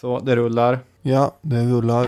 Så, det rullar. Ja, det rullar.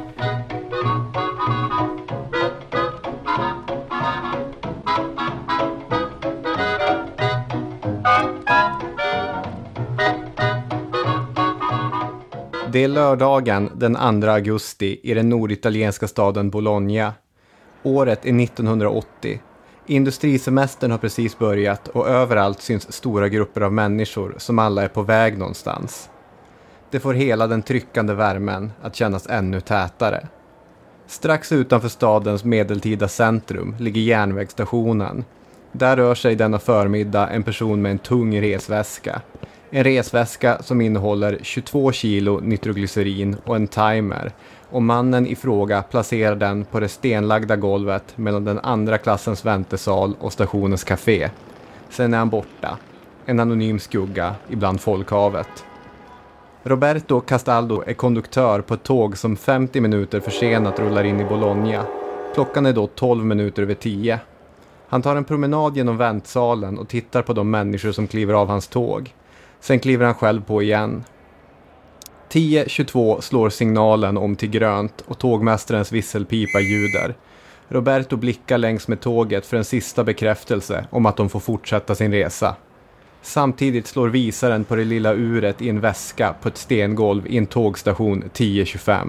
Det är lördagen den 2 augusti i den norditalienska staden Bologna. Året är 1980. Industrisemestern har precis börjat och överallt syns stora grupper av människor som alla är på väg någonstans. Det får hela den tryckande värmen att kännas ännu tätare. Strax utanför stadens medeltida centrum ligger järnvägsstationen. Där rör sig denna förmiddag en person med en tung resväska. En resväska som innehåller 22 kilo nitroglycerin och en timer. Och mannen i fråga placerar den på det stenlagda golvet mellan den andra klassens väntesal och stationens café. Sen är han borta. En anonym skugga ibland folkhavet. Roberto Castaldo är konduktör på ett tåg som 50 minuter försenat rullar in i Bologna. Klockan är då 12 minuter över 10. Han tar en promenad genom väntsalen och tittar på de människor som kliver av hans tåg. Sen kliver han själv på igen. 10.22 slår signalen om till grönt och tågmästarens visselpipa ljuder. Roberto blickar längs med tåget för en sista bekräftelse om att de får fortsätta sin resa. Samtidigt slår visaren på det lilla uret i en väska på ett stengolv i en tågstation 10.25.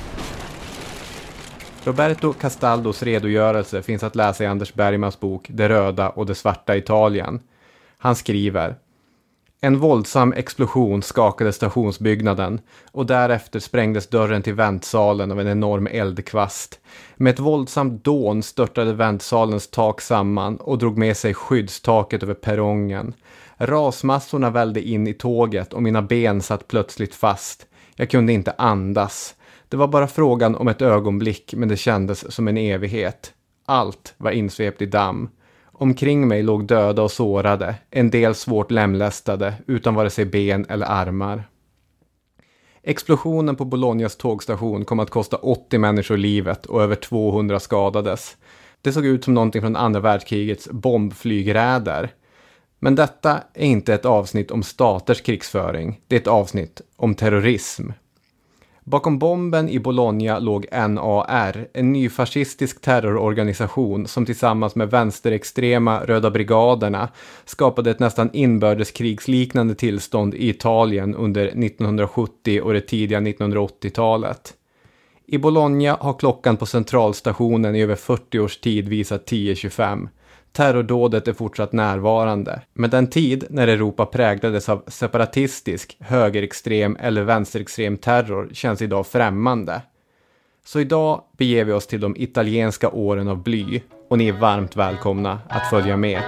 Roberto Castaldos redogörelse finns att läsa i Anders Bergmans bok Det röda och det svarta Italien. Han skriver: en våldsam explosion skakade stationsbyggnaden och därefter sprängdes dörren till väntsalen av en enorm eldkvast. Med ett våldsamt dån störtade väntsalens tak samman och drog med sig skyddstaket över perrongen. Rasmassorna vällde in i tåget och mina ben satt plötsligt fast. Jag kunde inte andas. Det var bara frågan om ett ögonblick, men det kändes som en evighet. Allt var insvept i damm. Omkring mig låg döda och sårade, en del svårt lemlästade, utan vare sig ben eller armar. Explosionen på Bolognas tågstation kom att kosta 80 människor livet och över 200 skadades. Det såg ut som någonting från andra världskrigets bombflygräder. Men detta är inte ett avsnitt om staters krigsföring, det är ett avsnitt om terrorism. Bakom bomben i Bologna låg NAR, en ny fascistisk terrororganisation som tillsammans med vänsterextrema Röda brigaderna skapade ett nästan inbördeskrigsliknande tillstånd i Italien under 1970 och det tidiga 1980-talet. I Bologna har klockan på centralstationen i över 40 års tid visat 10.25. Terrordådet är fortsatt närvarande, men den tid när Europa präglades av separatistisk, högerextrem eller vänsterextrem terror känns idag främmande. Så idag beger vi oss till de italienska åren av bly och ni är varmt välkomna att följa med.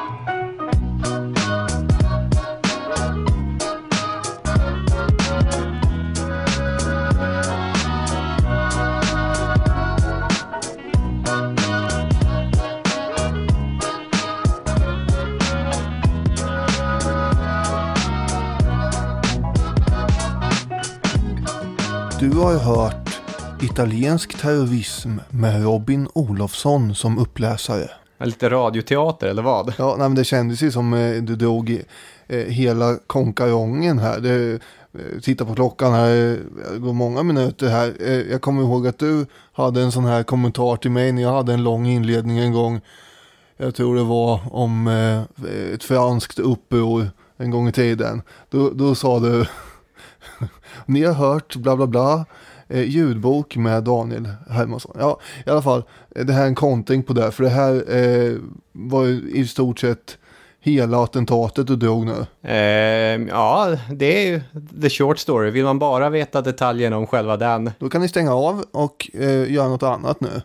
Du har ju hört italiensk terrorism med Robin Olofsson som uppläsare. Lite radioteater eller vad? Ja, nej, men det kändes ju som du drog hela konkarongen här. Titta på klockan här, det går många minuter här. Jag kommer ihåg att du hade en sån här kommentar till mig när jag hade en lång inledning en gång. Jag tror det var om ett franskt uppror en gång i tiden. Då sa du... Ni har hört bla bla bla ljudbok med Daniel Hermansson. Ja, i alla fall, det här är en kontring på det. För det här var ju i stort sett hela attentatet du drog nu. Ja, det är ju the short story. Vill man bara veta detaljerna om själva den? Då kan ni stänga av och göra något annat nu.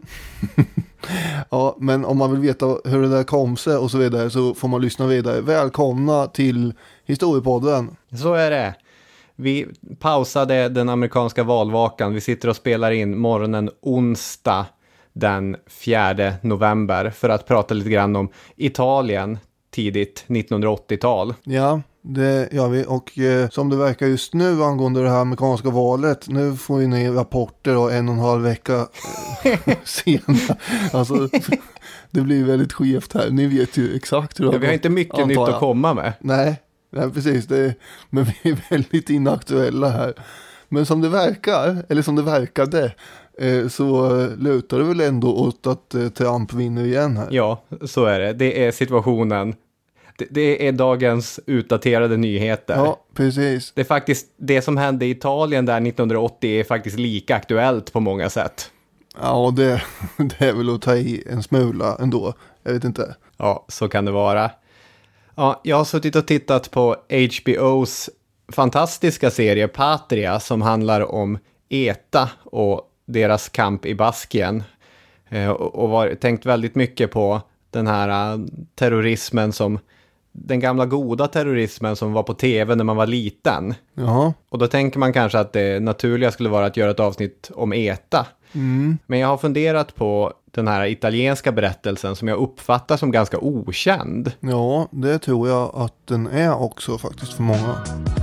Ja, men om man vill veta hur det där kom sig och så vidare så får man lyssna vidare. Välkomna till Historiepodden. Så är det. Vi pausade den amerikanska valvakan. Vi sitter och spelar in morgonen onsdag den 4 november för att prata lite grann om Italien tidigt 1980-tal. Ja, det gör vi. Och som det verkar just nu angående det här amerikanska valet, nu får vi ni rapporter och 1,5 vecka senare. Alltså, det blir väldigt skevt här. Ni vet ju exakt hur det vi har inte mycket nytt att komma med. Nej. Nej, precis. Men vi är väldigt inaktuella här. Men som det verkar, eller som det verkade, så lutar det väl ändå åt att Trump vinner igen här. Ja, så är det. Det är situationen. Det är dagens utdaterade nyheter. Ja, precis. Det är faktiskt det som hände i Italien där 1980 är faktiskt lika aktuellt på många sätt. Ja, det är väl att ta i en smula ändå. Jag vet inte. Ja, så kan det vara. Ja, jag har suttit och tittat på HBOs fantastiska serie Patria som handlar om ETA och deras kamp i Baskien. Och tänkt väldigt mycket på den här terrorismen den gamla goda terrorismen som var på tv när man var liten. Jaha. Och då tänker man kanske att det naturliga skulle vara att göra ett avsnitt om ETA. Mm. Men jag har funderat på den här italienska berättelsen som jag uppfattar som ganska okänd. Ja, det tror jag att den är också faktiskt för många.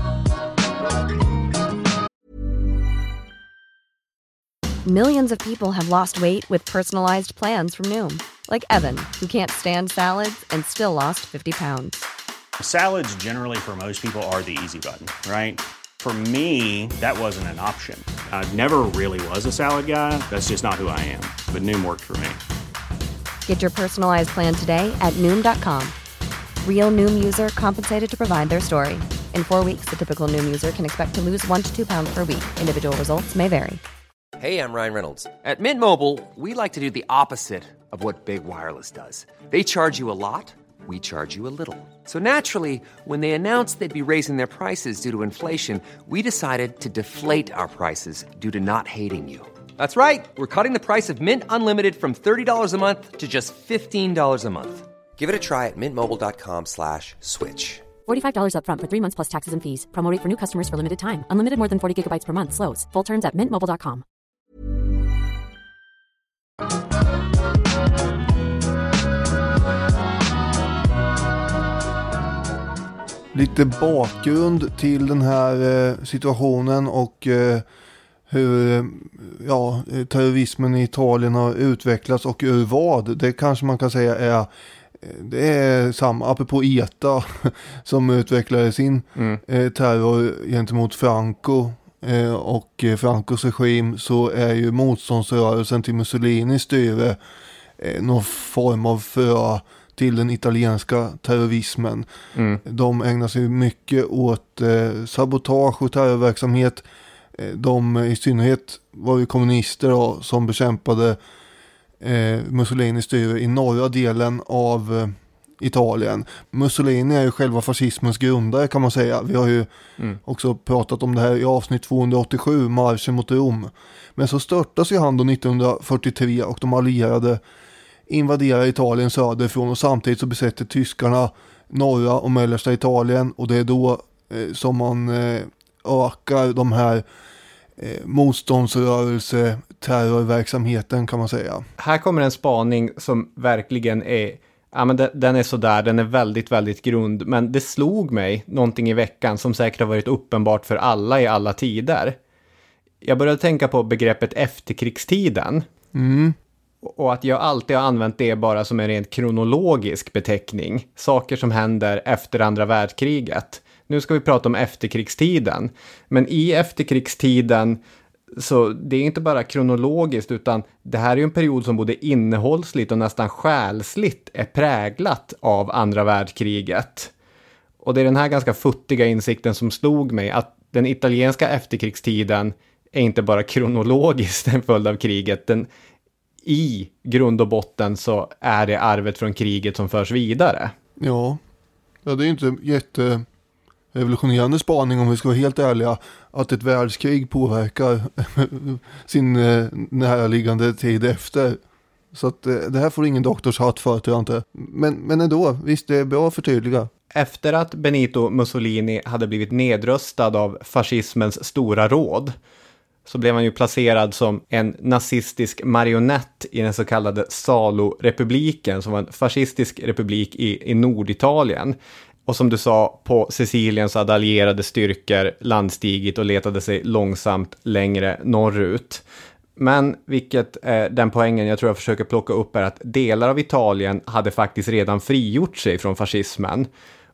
Millions of people have lost weight with personalized plans from Noom. Like Evan, who can't stand salads and still lost 50 pounds. Salads generally for most people are the easy button, right? For me, that wasn't an option. I never really was a salad guy. That's just not who I am. But Noom worked for me. Get your personalized plan today at Noom.com. Real Noom user compensated to provide their story. In 4 weeks, the typical Noom user can expect to lose 1 to 2 pounds per week. Individual results may vary. Hey, I'm Ryan Reynolds. At Mint Mobile, we like to do the opposite of what Big Wireless does. They charge you a lot, we charge you a little. So naturally, when they announced they'd be raising their prices due to inflation, we decided to deflate our prices due to not hating you. That's right. We're cutting the price of Mint Unlimited from $30 a month to just $15 a month. Give it a try at mintmobile.com/switch. $45 up front for 3 months plus taxes and fees. Promo rate for new customers for limited time. Unlimited more than 40 gigabytes per month. Slows full terms at mintmobile.com. Lite bakgrund till den här situationen och hur terrorismen i Italien har utvecklats och ur vad. Det kanske man kan säga det är samma, apropå ETA som utvecklade sin terror gentemot Franco och Francos regim, så är ju motståndsrörelsen till Mussolinis styre någon form av frö till den italienska terrorismen. De ägnar sig mycket åt sabotage och terrorverksamhet. De i synnerhet var ju kommunister då, som bekämpade Mussolinis styre i norra delen av Italien. Mussolini är ju själva fascismens grundare, kan man säga. Vi har ju också pratat om det här i avsnitt 287, marschen mot Rom. Men så störtas ju han då 1943 och de allierade invaderar Italien söderifrån, och samtidigt så besätter tyskarna norra och mellersta Italien, och det är då som man ökar de här motståndsrörelse terrorverksamheten, kan man säga. Här kommer en spaning som verkligen är, ja men den är sådär, den är väldigt, väldigt grund, men det slog mig någonting i veckan som säkert har varit uppenbart för alla i alla tider. Jag började tänka på begreppet efterkrigstiden. Och att jag alltid har använt det bara som en rent kronologisk beteckning. Saker som händer efter andra världskriget. Nu ska vi prata om efterkrigstiden. Men i efterkrigstiden, så det är inte bara kronologiskt, utan det här är ju en period som både innehållsligt och nästan själsligt är präglat av andra världskriget. Och det är den här ganska futtiga insikten som slog mig, att den italienska efterkrigstiden är inte bara kronologiskt en följd av kriget. I grund och botten så är det arvet från kriget som förs vidare. Ja, det är inte jätterevolutionerande spaning, om vi ska vara helt ärliga, att ett världskrig påverkar sin närliggande tid efter. Så att det här får ingen doktorshatt för, tror jag inte. Men ändå, visst, det är bra att förtydliga. Efter att Benito Mussolini hade blivit nedröstad av fascismens stora råd, så blev han ju placerad som en nazistisk marionett i den så kallade Salo-republiken, som var en fascistisk republik i Norditalien. Och som du sa, på Sicilien så hade allierade styrkor landstigit och letade sig långsamt längre norrut. Men vilket den poängen jag tror jag försöker plocka upp är att delar av Italien hade faktiskt redan frigjort sig från fascismen.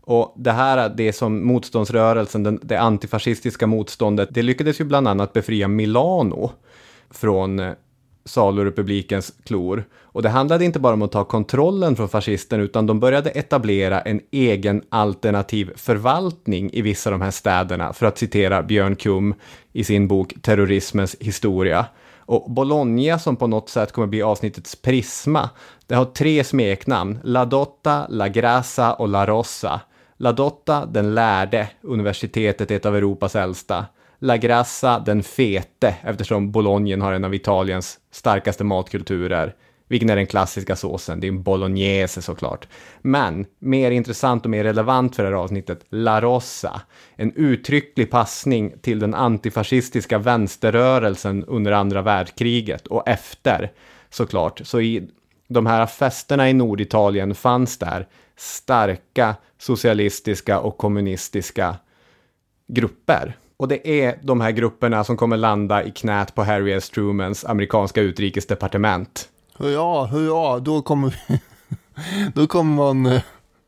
Och det som motståndsrörelsen, det antifascistiska motståndet, det lyckades ju bland annat befria Milano från Salorepublikens klor. Och det handlade inte bara om att ta kontrollen från fascisten, utan de började etablera en egen alternativ förvaltning i vissa av de här städerna, för att citera Björn Kum i sin bok Terrorismens historia. Och Bologna, som på något sätt kommer bli avsnittets prisma, det har 3 smeknamn: La Dotta, La Grassa och La Rossa. La Dotta, den lärde, universitetet är ett av Europas äldsta. La Grassa, den fete, eftersom Bologna har en av Italiens starkaste matkulturer. Vilken är den klassiska såsen? Det är en bolognese såklart. Men mer intressant och mer relevant för det här avsnittet, La Rossa. En uttrycklig passning till den antifascistiska vänsterrörelsen under andra världskriget och efter såklart. Så i de här festerna i Norditalien fanns där starka socialistiska och kommunistiska grupper. Och det är de här grupperna som kommer landa i knät på Harry S. Trumans amerikanska utrikesdepartement. Hurra, då kommer då kommer man,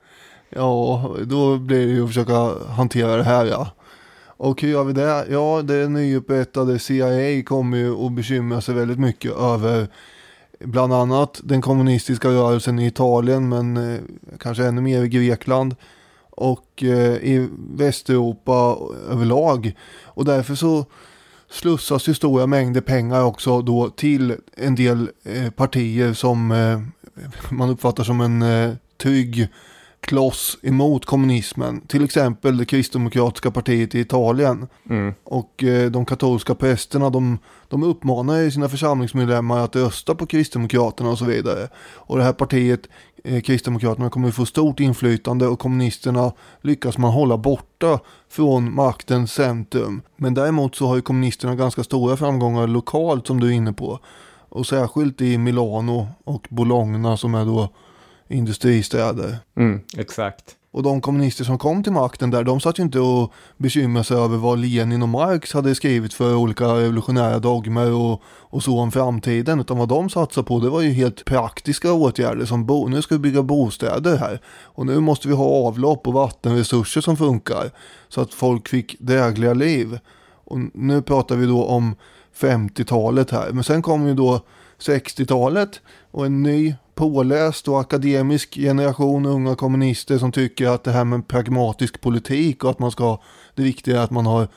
då blir det ju att försöka hantera det här, ja. Och hur gör vi det? Ja, det nyupprättade CIA kommer ju att bekymra sig väldigt mycket över bland annat den kommunistiska rörelsen i Italien, men kanske ännu mer i Grekland och i Västeuropa överlag. Och därför så slussas ju stora mängder pengar också då till en del partier som man uppfattar som en trygg kloss emot kommunismen. Till exempel det kristdemokratiska partiet i Italien. Och de katolska prästerna, de uppmanar sina församlingsmedlemmar att rösta på kristdemokraterna och så vidare. Och det här partiet, kristdemokraterna, kommer att få stort inflytande, och kommunisterna lyckas man hålla borta från maktens centrum. Men däremot så har ju kommunisterna ganska stora framgångar lokalt, som du är inne på. Och särskilt i Milano och Bologna, som är då industristäder. Exakt. Och de kommunister som kom till makten där, de satt ju inte och bekymrade sig över vad Lenin och Marx hade skrivit för olika revolutionära dogmer och så om framtiden, utan vad de satsade på, det var ju helt praktiska åtgärder som nu ska vi bygga bostäder här, och nu måste vi ha avlopp och vattenresurser som funkar så att folk fick drägliga liv. Och nu pratar vi då om 50-talet här, men sen kom ju då 60-talet och en ny påläst och akademisk generation unga kommunister som tycker att det här med pragmatisk politik och att man ska, det viktiga är att man har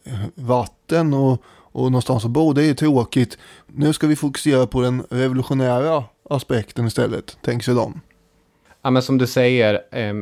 vatten och någonstans att bo, det är tråkigt. Nu ska vi fokusera på den revolutionära aspekten istället, tänker sig de. Ja, men som du säger,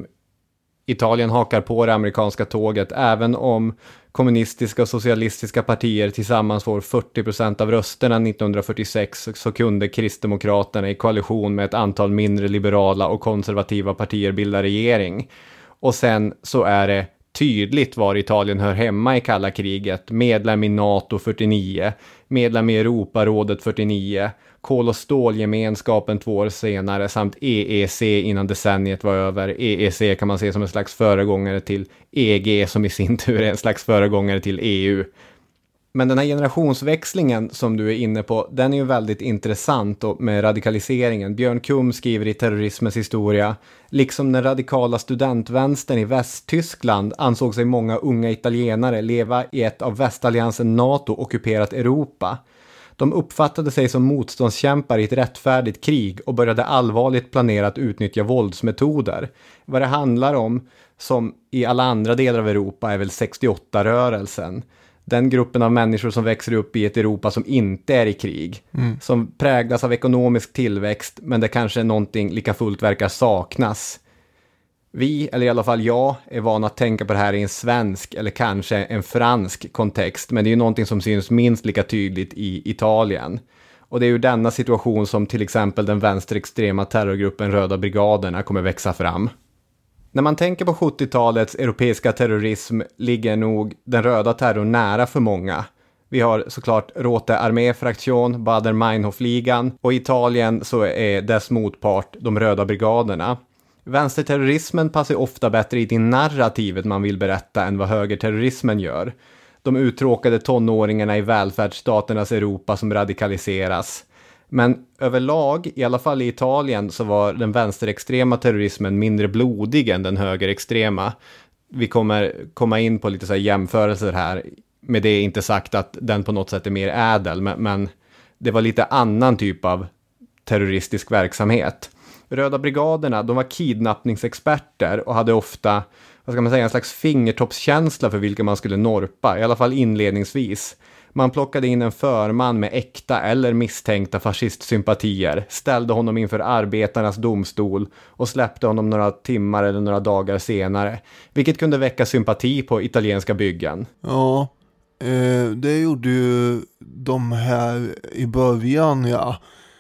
Italien hakar på det amerikanska tåget, även om kommunistiska och socialistiska partier tillsammans får 40% av rösterna 1946, så kunde kristdemokraterna i koalition med ett antal mindre liberala och konservativa partier bilda regering. Och sen så är det tydligt var Italien hör hemma i kalla kriget. Medlem i NATO 49, medlem i Europarådet 49, kol- och stålgemenskapen 2 år senare samt EEC innan decenniet var över. EEC kan man se som en slags föregångare till EG, som i sin tur är en slags föregångare till EU. Men den här generationsväxlingen som du är inne på, den är ju väldigt intressant och med radikaliseringen. Björn Kum skriver i Terrorismens historia, liksom den radikala studentvänstern i Västtyskland ansåg sig många unga italienare leva i ett av västalliansen NATO ockuperat Europa. De uppfattade sig som motståndskämpar i ett rättfärdigt krig och började allvarligt planera att utnyttja våldsmetoder. Vad det handlar om, som i alla andra delar av Europa, är väl 68-rörelsen. Den gruppen av människor som växer upp i ett Europa som inte är i krig. Som präglas av ekonomisk tillväxt, men det kanske någonting lika fullt verkar saknas. Vi, eller i alla fall jag, är vana att tänka på det här i en svensk eller kanske en fransk kontext. Men det är ju någonting som syns minst lika tydligt i Italien. Och det är ju denna situation som till exempel den vänsterextrema terrorgruppen Röda brigaderna kommer växa fram. När man tänker på 70-talets europeiska terrorism ligger nog den röda terrorn nära för många. Vi har såklart Rote Armee-fraktion, Baader-Meinhof-ligan, och i Italien så är dess motpart de Röda brigaderna. Vänsterterrorismen passar ofta bättre i det narrativet man vill berätta än vad högerterrorismen gör. De uttråkade tonåringarna i välfärdsstaternas Europa som radikaliseras. Men överlag, i alla fall i Italien, så var den vänsterextrema terrorismen mindre blodig än den högerextrema. Vi kommer komma in på lite så här jämförelser här. Med det är inte sagt att den på något sätt är mer ädel, men det var lite annan typ av terroristisk verksamhet. Röda brigaderna, de var kidnappningsexperter och hade ofta, vad ska man säga, en slags fingertoppskänsla för vilka man skulle norpa, i alla fall inledningsvis. Man plockade in en förman med äkta eller misstänkta fascistsympatier, ställde honom inför arbetarnas domstol och släppte honom några timmar eller några dagar senare, vilket kunde väcka sympati på italienska byggen. Ja, det gjorde ju de här i början, ja.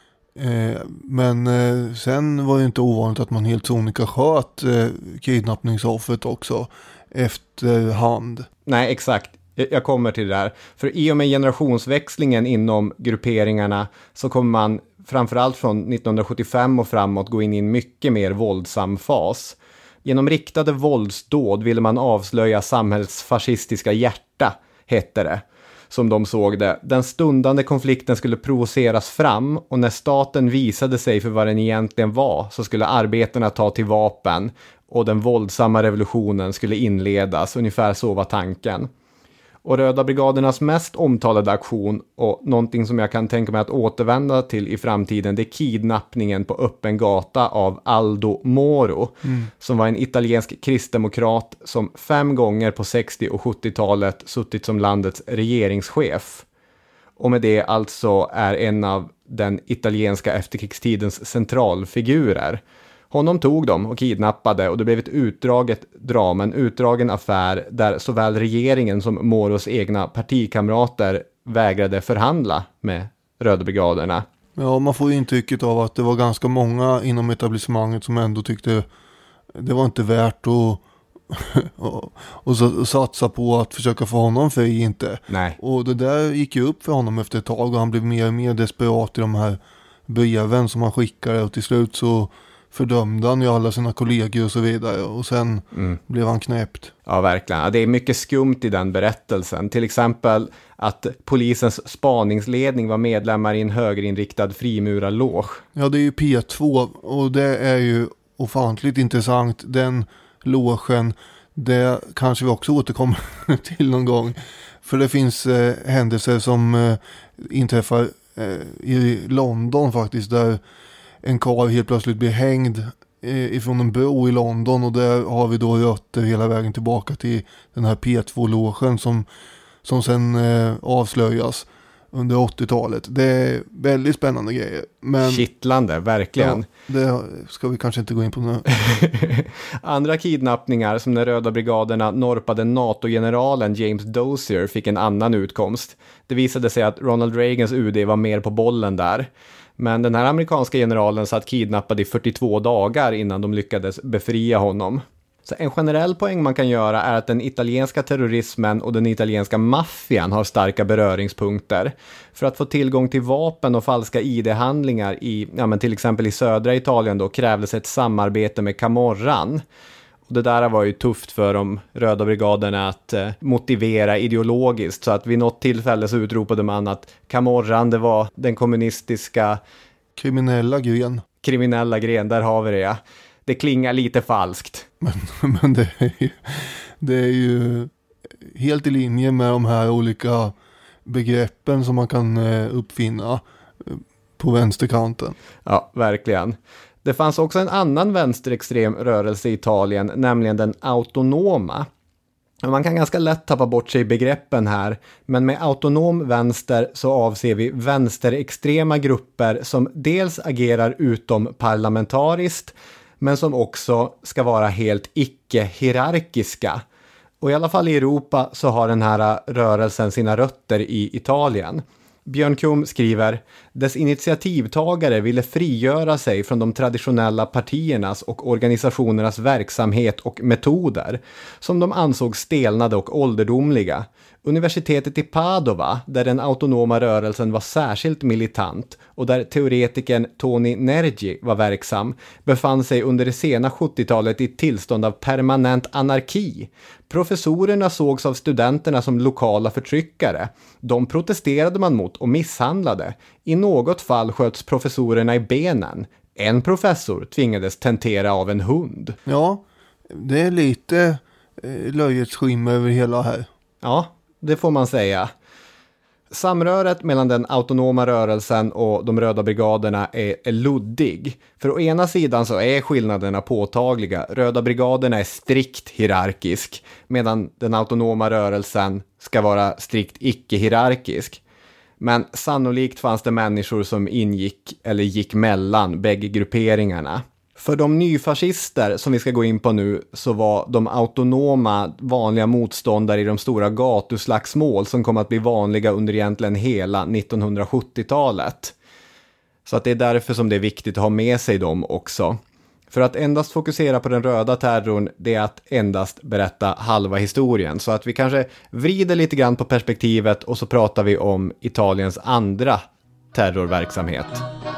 Men sen var det inte ovanligt att man helt sonika sköt kidnappningsoffret också efterhand. Nej, exakt. Jag kommer till det där. För i och med generationsväxlingen inom grupperingarna så kommer man framförallt från 1975 och framåt gå in i en mycket mer våldsam fas. Genom riktade våldsdåd ville man avslöja samhällsfascistiska hjärta, hette det. Som de såg det. Den stundande konflikten skulle provoceras fram och när staten visade sig för vad den egentligen var så skulle arbetarna ta till vapen och den våldsamma revolutionen skulle inledas. Ungefär så var tanken. Och Röda brigadernas mest omtalade aktion och någonting som jag kan tänka mig att återvända till i framtiden, det är kidnappningen på öppen gata av Aldo Moro som var en italiensk kristdemokrat som 5 gånger på 60- och 70-talet suttit som landets regeringschef. Och med det alltså är en av den italienska efterkrigstidens centralfigurer. Honom tog de och kidnappade och det blev ett utdraget drama, en utdragen affär där såväl regeringen som Moros egna partikamrater vägrade förhandla med Röda brigaderna. Ja, man får ju intrycket av att det var ganska många inom etablissemanget som ändå tyckte det var inte värt att satsa på att försöka få honom fri inte. Nej. Och det där gick ju upp för honom efter ett tag och han blev mer och mer desperat i de här breven som han skickade och till slut så fördömde han ju alla sina kollegor och så vidare och sen blev han knäppt. Ja, verkligen. Ja, det är mycket skumt i den berättelsen. Till exempel att polisens spaningsledning var medlemmar i en högerinriktad frimurarloge. Ja, det är ju P2 och det är ju ofantligt intressant. Den logen, det kanske vi också återkommer till någon gång. För det finns händelser som inträffar i London faktiskt där en karl helt plötsligt blir hängd ifrån en bro i London och där har vi då rötter hela vägen tillbaka till den här P2-logen som sen avslöjas under 80-talet. Det är väldigt spännande grejer. Men, kittlande, verkligen. Ja, det ska vi kanske inte gå in på nu. Andra kidnappningar som när Röda brigaderna norpade NATO-generalen James Dozier fick en annan utkomst. Det visade sig att Ronald Reagans UD var mer på bollen där. Men den här amerikanska generalen satt kidnappad i 42 dagar innan de lyckades befria honom. Så en generell poäng man kan göra är att den italienska terrorismen och den italienska maffian har starka beröringspunkter. För att få tillgång till vapen och falska ID-handlingar i, till exempel i södra Italien då, krävdes ett samarbete med Camorran. Och det där var ju tufft för de Röda brigaderna att motivera ideologiskt. Så att vid något tillfälle så utropade man att Camorran, det var den kommunistiska kriminella gren, där har vi det, ja. Det klingar lite falskt. Men det är ju helt i linje med de här olika begreppen som man kan uppfinna på vänsterkanten. Ja, verkligen. Det fanns också en annan vänsterextrem rörelse i Italien, nämligen den autonoma. Man kan ganska lätt tappa bort sig i begreppen här, men med autonom vänster så avser vi vänsterextrema grupper som dels agerar utomparlamentariskt, men som också ska vara helt icke-hierarkiska. Och i alla fall i Europa så har den här rörelsen sina rötter i Italien. Björn Kum skriver, dess initiativtagare ville frigöra sig från de traditionella partiernas och organisationernas verksamhet och metoder som de ansåg stelnade och ålderdomliga. Universitetet i Padova, där den autonoma rörelsen var särskilt militant och där teoretikern Toni Nergi var verksam, befann sig under det sena 70-talet i ett tillstånd av permanent anarki. Professorerna sågs av studenterna som lokala förtryckare. De protesterade man mot och misshandlade. I något fall sköts professorerna i benen. En professor tvingades tentera av en hund. Ja, det är lite löjets skimmer över hela här. Ja, det får man säga. Samröret mellan den autonoma rörelsen och de röda brigaderna är luddig. För å ena sidan så är skillnaderna påtagliga. Röda brigaderna är strikt hierarkisk, medan den autonoma rörelsen ska vara strikt icke-hierarkisk. Men sannolikt fanns det människor som ingick eller gick mellan bägge grupperingarna. För de nyfascister som vi ska gå in på nu så var de autonoma vanliga motståndare i de stora gatuslagsmål som kom att bli vanliga under egentligen hela 1970-talet. Så att det är därför som det är viktigt att ha med sig dem också. För att endast fokusera på den röda terrorn, det är att endast berätta halva historien. Så att vi kanske vrider lite grann på perspektivet och så pratar vi om Italiens andra terrorverksamhet.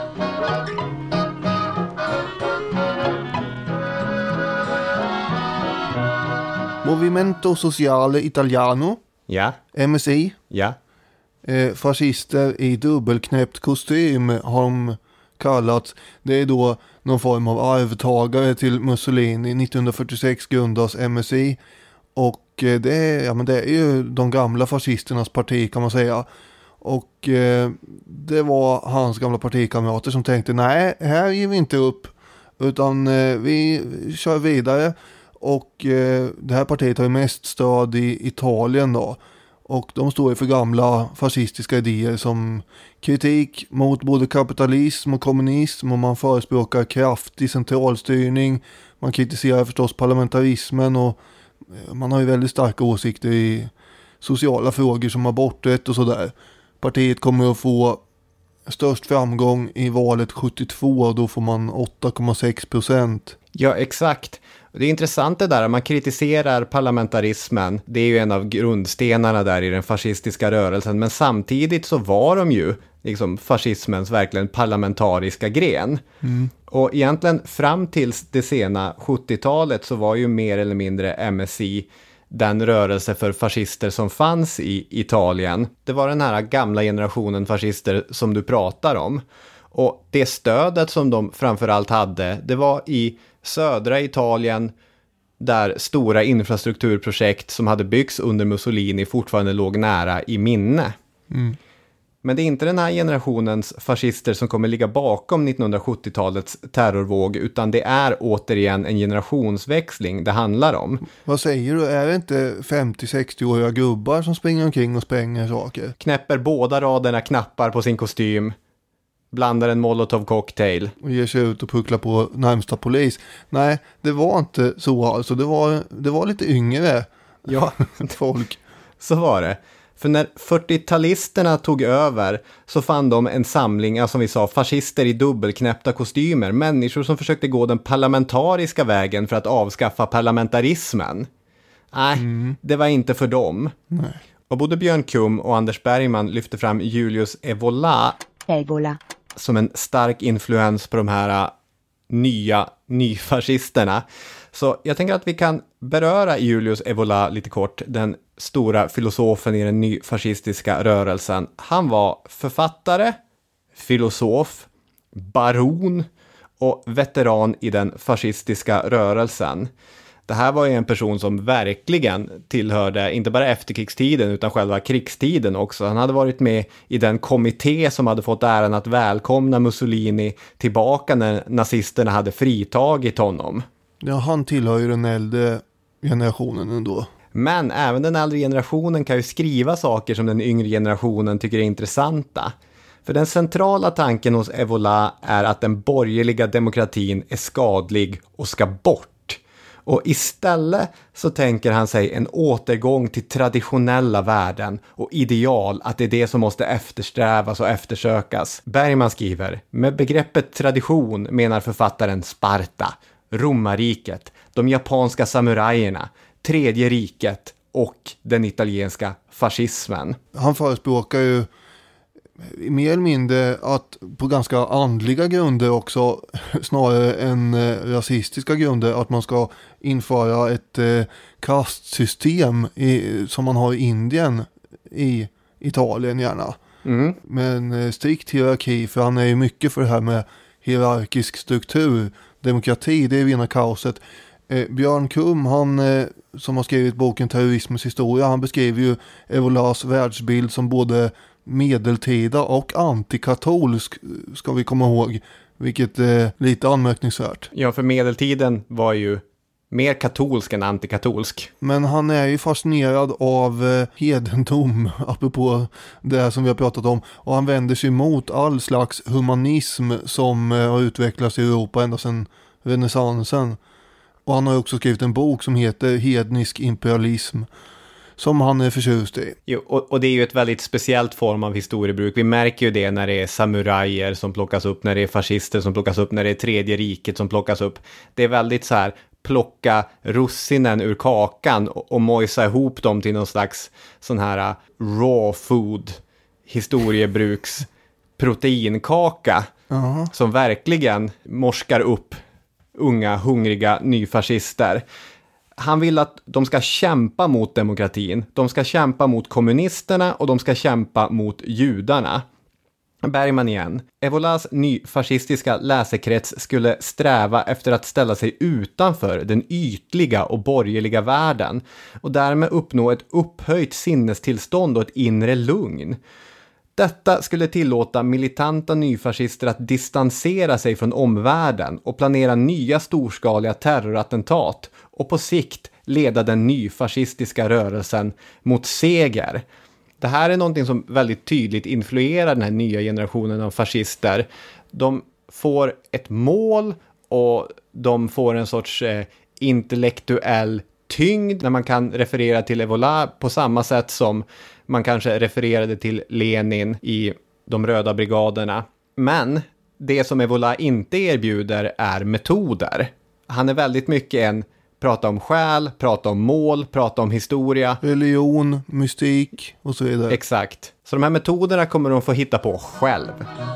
Movimento Sociale Italiano, Ja, MSI. ja. Fascister i dubbelknäppt kostym har de kallats. Det är då någon form av arvtagare till Mussolini. 1946 grundas MSI. Och det är ju de gamla fascisternas parti, kan man säga. Och det var hans gamla partikamrater som tänkte, nej, här ger vi inte upp. Utan vi kör vidare. Och det här partiet har ju mest stöd i Italien då. Och de står ju för gamla fascistiska idéer som kritik mot både kapitalism och kommunism. Och man förespråkar kraftig centralstyrning. Man kritiserar förstås parlamentarismen. Och man har ju väldigt starka åsikter i sociala frågor som aborträtt och sådär. Partiet kommer att få störst framgång i valet 72. Och då får man 8,6%. Ja, exakt. Det är intressant det där att man kritiserar parlamentarismen. Det är ju en av grundstenarna där i den fascistiska rörelsen. Men samtidigt så var de ju liksom fascismens verkligen parlamentariska gren. Och egentligen fram till det sena 70-talet så var ju mer eller mindre MSI den rörelse för fascister som fanns i Italien. Det var den här gamla generationen fascister som du pratar om. Och det stödet som de framförallt hade, det var i södra Italien där stora infrastrukturprojekt som hade byggts under Mussolini fortfarande låg nära i minne. Men det är inte den här generationens fascister som kommer ligga bakom 1970-talets terrorvåg, utan det är återigen en generationsväxling det handlar om. Vad säger du? Är det inte 50-60-åriga gubbar som springer omkring och spränger saker? Knäpper båda raderna knappar på sin kostym, blandar en molotov cocktail och ger sig ut och pucklar på närmsta polis. Nej, det var inte så alltså. Det var lite yngre folk. Så var det. För när 40-talisterna tog över så fann de en samling, som vi sa, fascister i dubbelknäppta kostymer. Människor som försökte gå den parlamentariska vägen för att avskaffa parlamentarismen. Nej, det var inte för dem. Nej. Och både Björn Kum och Anders Bergman lyfte fram Julius Evola som en stark influens på de här nyfascisterna. Så jag tänker att vi kan beröra Julius Evola lite kort, den stora filosofen i den nyfascistiska rörelsen. Han var författare, filosof, baron och veteran i den fascistiska rörelsen. Det här var ju en person som verkligen tillhörde inte bara efterkrigstiden utan själva krigstiden också. Han hade varit med i den kommitté som hade fått äran att välkomna Mussolini tillbaka när nazisterna hade fritagit honom. Ja, han tillhör ju den äldre generationen ändå. Men även den äldre generationen kan ju skriva saker som den yngre generationen tycker är intressanta. För den centrala tanken hos Evola är att den borgerliga demokratin är skadlig och ska bort. Och istället så tänker han sig en återgång till traditionella värden och ideal, att det är det som måste eftersträvas och eftersökas. Bergman skriver, med begreppet tradition menar författaren Sparta, romarriket, de japanska samurajerna, Tredje riket och den italienska fascismen. Han förespråkar ju mer eller mindre att på ganska andliga grunder också, snarare än rasistiska grunder, att man ska införa ett kastsystem som man har i Indien i Italien gärna. Men strikt hierarki, för han är ju mycket för det här med hierarkisk struktur, demokrati, det är rena kaoset. Björn Kum, han som har skrivit boken Terrorismens historia, han beskriver ju Evolas världsbild som både medeltida och antikatolsk, ska vi komma ihåg, vilket är lite anmärkningsvärt. Ja, för medeltiden var ju mer katolsk än antikatolsk. Men han är ju fascinerad av hedendom, apropå det som vi har pratat om. Och han vänder sig mot all slags humanism som har utvecklats i Europa ända sedan renässansen. Och han har också skrivit en bok som heter Hednisk imperialism, som han är förtjust i. Jo, och det är ju ett väldigt speciellt form av historiebruk. Vi märker ju det när det är samurajer som plockas upp, när det är fascister som plockas upp, när det är tredje riket som plockas upp. Det är väldigt så här, plocka russinen ur kakan och mojsa ihop dem till någon slags sån här raw food historiebruks proteinkaka som verkligen morskar upp unga, hungriga nyfascister. Han vill att de ska kämpa mot demokratin. De ska kämpa mot kommunisterna och de ska kämpa mot judarna. Bergman igen. Evolas nyfascistiska läsekrets skulle sträva efter att ställa sig utanför den ytliga och borgerliga världen och därmed uppnå ett upphöjt sinnestillstånd och ett inre lugn. Detta skulle tillåta militanta nyfascister att distansera sig från omvärlden och planera nya storskaliga terrorattentat och på sikt leda den nyfascistiska rörelsen mot seger. Det här är någonting som väldigt tydligt influerar den här nya generationen av fascister. De får ett mål och de får en sorts intellektuell tyngd när man kan referera till Evola på samma sätt som man kanske refererade till Lenin i de röda brigaderna. Men det som Evola inte erbjuder är metoder. Han är väldigt mycket en prata om själ, prata om mål, prata om historia. Religion, mystik och så vidare. Exakt. Så de här metoderna kommer de få hitta på själv.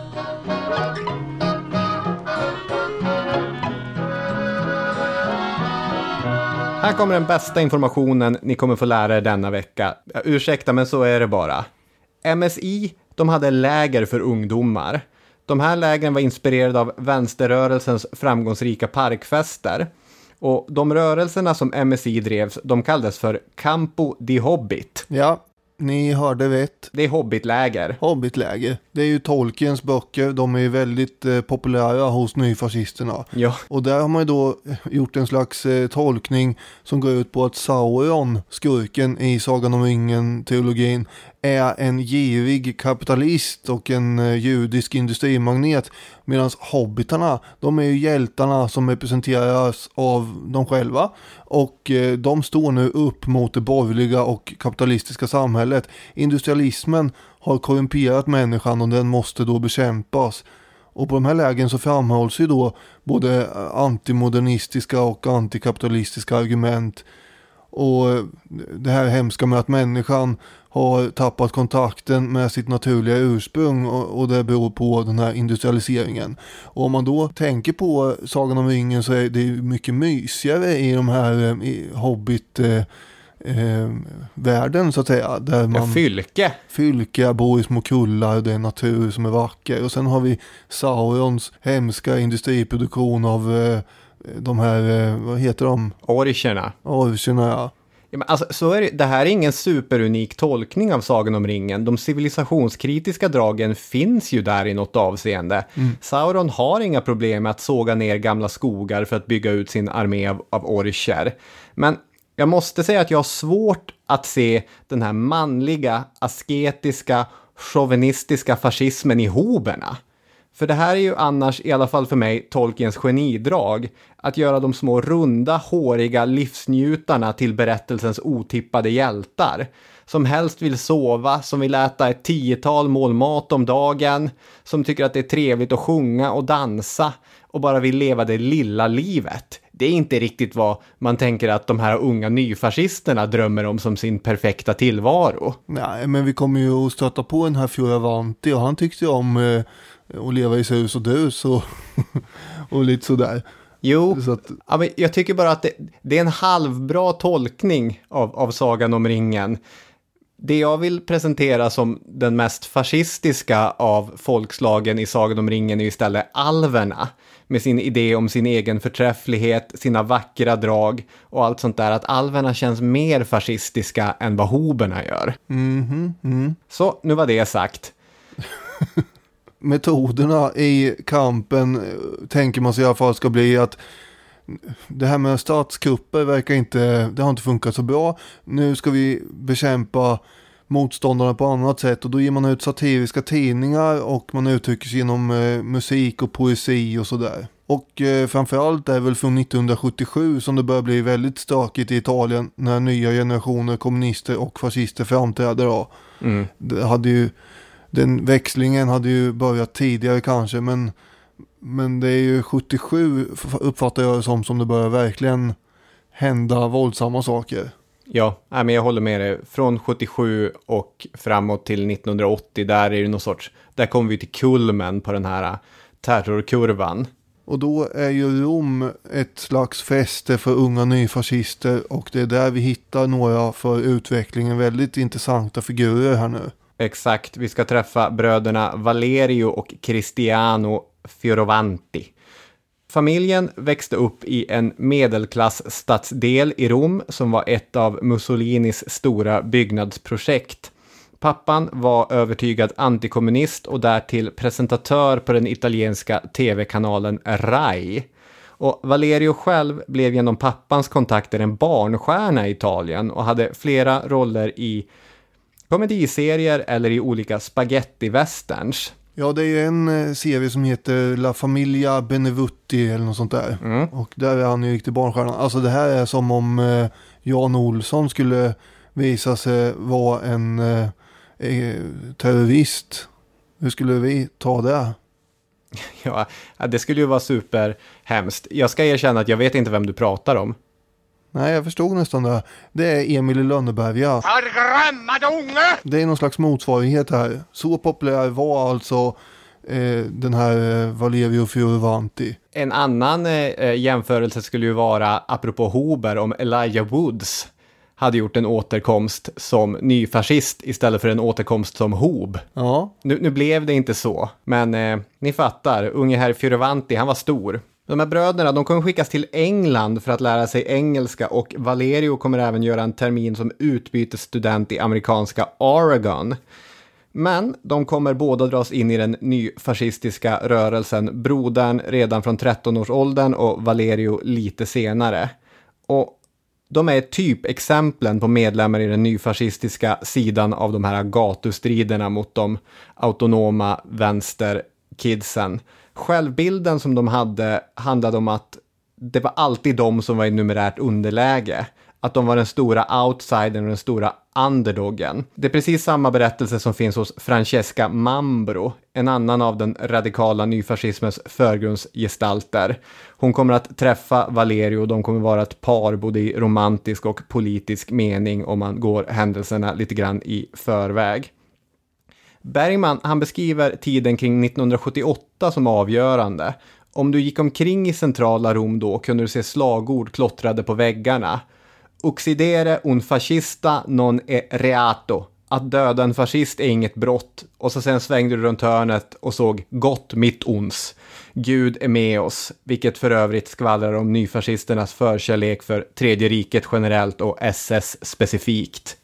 Här kommer den bästa informationen ni kommer få lära er denna vecka. Ursäkta, men så är det bara. MSI, de hade läger för ungdomar. De här lägren var inspirerade av vänsterrörelsens framgångsrika parkfester. Och de rörelserna som MSI drevs, de kallades för Campo di Hobbit. Ja, ni hörde rätt. Det är hobbitläger. Hobbitläger. Det är ju Tolkiens böcker. De är ju väldigt populära hos nyfascisterna. Ja. Och där har man ju då gjort en slags tolkning som går ut på att Sauron, skurken i Sagan om ringen-teologin, är en girig kapitalist och en judisk industrimagnet. Medan hobbitarna, de är ju hjältarna som representeras av dem själva. Och de står nu upp mot det borgerliga och kapitalistiska samhället. Industrialismen har korrumperat människan och den måste då bekämpas. Och på de här lägen så framhålls ju då både antimodernistiska och antikapitalistiska argument. Och det här hemska med att människan har tappat kontakten med sitt naturliga ursprung och det beror på den här industrialiseringen. Och om man då tänker på Sagan om ringen så är det mycket mysigare i de här världen så att säga. Där man, Fylke bor i små kullar, det är natur som är vacker. Och sen har vi Saurons hemska industriproduktion av de här, vad heter de? Orcherna, ja. Ja, men alltså, så är det här är ingen superunik tolkning av Sagan om ringen. De civilisationskritiska dragen finns ju där i något avseende. Sauron har inga problem med att såga ner gamla skogar för att bygga ut sin armé av orcher. Men jag måste säga att jag har svårt att se den här manliga, asketiska, chauvinistiska fascismen i hoberna. För det här är ju annars, i alla fall för mig, Tolkiens genidrag. Att göra de små runda, håriga livsnjutarna till berättelsens otippade hjältar. Som helst vill sova, som vill äta ett 10-tal mål mat om dagen. Som tycker att det är trevligt att sjunga och dansa. Och bara vill leva det lilla livet. det är inte riktigt vad man tänker att de här unga nyfascisterna drömmer om som sin perfekta tillvaro. Nej, men vi kommer ju att stöta på den här Fioravanti och han tyckte ju om att leva i sus och dus och, och lite sådär. Jo, Så att, ja, men jag tycker bara att det är en halvbra tolkning av Sagan om ringen. Det jag vill presentera som den mest fascistiska av folkslagen i Sagan om ringen är istället alverna. Med sin idé om sin egen förträfflighet, sina vackra drag och allt sånt där. Att alverna känns mer fascistiska än vad hoberna gör. Så, nu var det sagt. Metoderna i kampen tänker man sig i alla fall ska bli att det här med statskupper det har inte funkat så bra. Nu ska vi bekämpa motståndarna på annat sätt och då ger man ut satiriska tidningar och man uttrycker sig genom musik och poesi och sådär. Och framförallt är det väl från 1977 som det börjar bli väldigt stökigt i Italien när nya generationer kommunister och fascister framträder då. Den växlingen hade ju börjat tidigare kanske, men det är ju 77 uppfattar jag det som det börjar verkligen hända våldsamma saker. Ja, men jag håller med dig. Från 77 och framåt till 1980, där är det någon sorts, där kommer vi till kulmen på den här terrorkurvan. Och då är ju Rom ett slags fäste för unga nyfascister och det är där vi hittar några för utvecklingen väldigt intressanta figurer här nu. Exakt, vi ska träffa bröderna Valerio och Cristiano Fioravanti. Familjen växte upp i en medelklassstadsdel i Rom som var ett av Mussolinis stora byggnadsprojekt. Pappan var övertygad antikommunist och därtill presentatör på den italienska tv-kanalen Rai. Och Valerio själv blev genom pappans kontakter en barnstjärna i Italien och hade flera roller i komediserier eller i olika spaghetti-westerns. Ja, det är en serie som heter La Famiglia Benevutti eller något sånt där. Och där är han ju riktigt barnstjärna. Alltså det här är som om Jan Olsson skulle visa sig vara en terrorist. Hur skulle vi ta det? Ja, det skulle ju vara superhemskt. Jag ska erkänna att jag vet inte vem du pratar om. Nej, jag förstod nästan det. Det är Emil i Lönneberga. Förgrämmade unge! Det är någon slags motsvarighet här. Så populär var alltså den här Valerio Fioravanti. En annan jämförelse skulle ju vara, apropå Hober, om Elijah Woods hade gjort en återkomst som nyfascist istället för en återkomst som hob. Ja. Nu blev det inte så, men ni fattar, unge herr Fioravanti, han var stor. De här bröderna, de kommer skickas till England för att lära sig engelska och Valerio kommer även göra en termin som utbytesstudent i amerikanska Oregon. Men de kommer båda dras in i den nyfascistiska rörelsen, brodern redan från 13-årsåldern och Valerio lite senare. Och de är typexemplen på medlemmar i den nyfascistiska sidan av de här gatustriderna mot de autonoma vänsterkidsen. Självbilden som de handlade om att det var alltid de som var i numerärt underläge. Att de var den stora outsidern och den stora underdoggen. Det är precis samma berättelse som finns hos Francesca Mambro, en annan av den radikala nyfascismens förgrundsgestalter. Hon kommer att träffa Valerio och de kommer vara ett par både i romantisk och politisk mening om man går händelserna lite grann i förväg. Bergman, han beskriver tiden kring 1978 som avgörande. Om du gick omkring i centrala Rom då kunde du se slagord klottrade på väggarna. Uccidere un fascista non è reato. Att döda en fascist är inget brott. Och så sen svängde du runt hörnet och såg gott mitt ons. Gud är med oss. Vilket för övrigt skvallrar om nyfascisternas förkärlek för Tredje riket generellt och SS specifikt.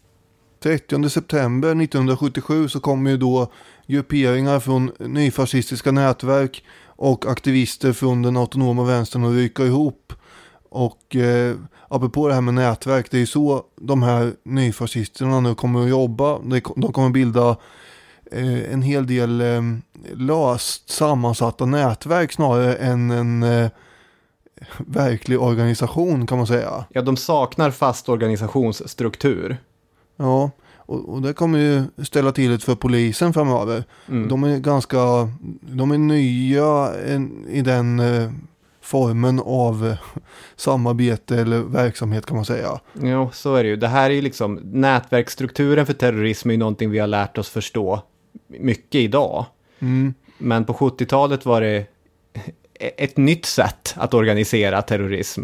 30 september 1977 så kommer ju då grupperingar från nyfascistiska nätverk och aktivister från den autonoma vänstern att ryka ihop. Och apropå det här med nätverk, det är ju så de här nyfascisterna nu kommer att jobba. De kommer att bilda en hel del löst sammansatta nätverk snarare än en verklig organisation kan man säga. Ja, de saknar fast organisationsstruktur. Ja, och det kommer ju ställa till det för polisen framöver. De är nya i den formen av samarbete eller verksamhet kan man säga. Ja, så är det ju. Det här är ju liksom, nätverksstrukturen för terrorism är ju någonting vi har lärt oss förstå mycket idag. Men på 70-talet var det ett nytt sätt att organisera terrorism.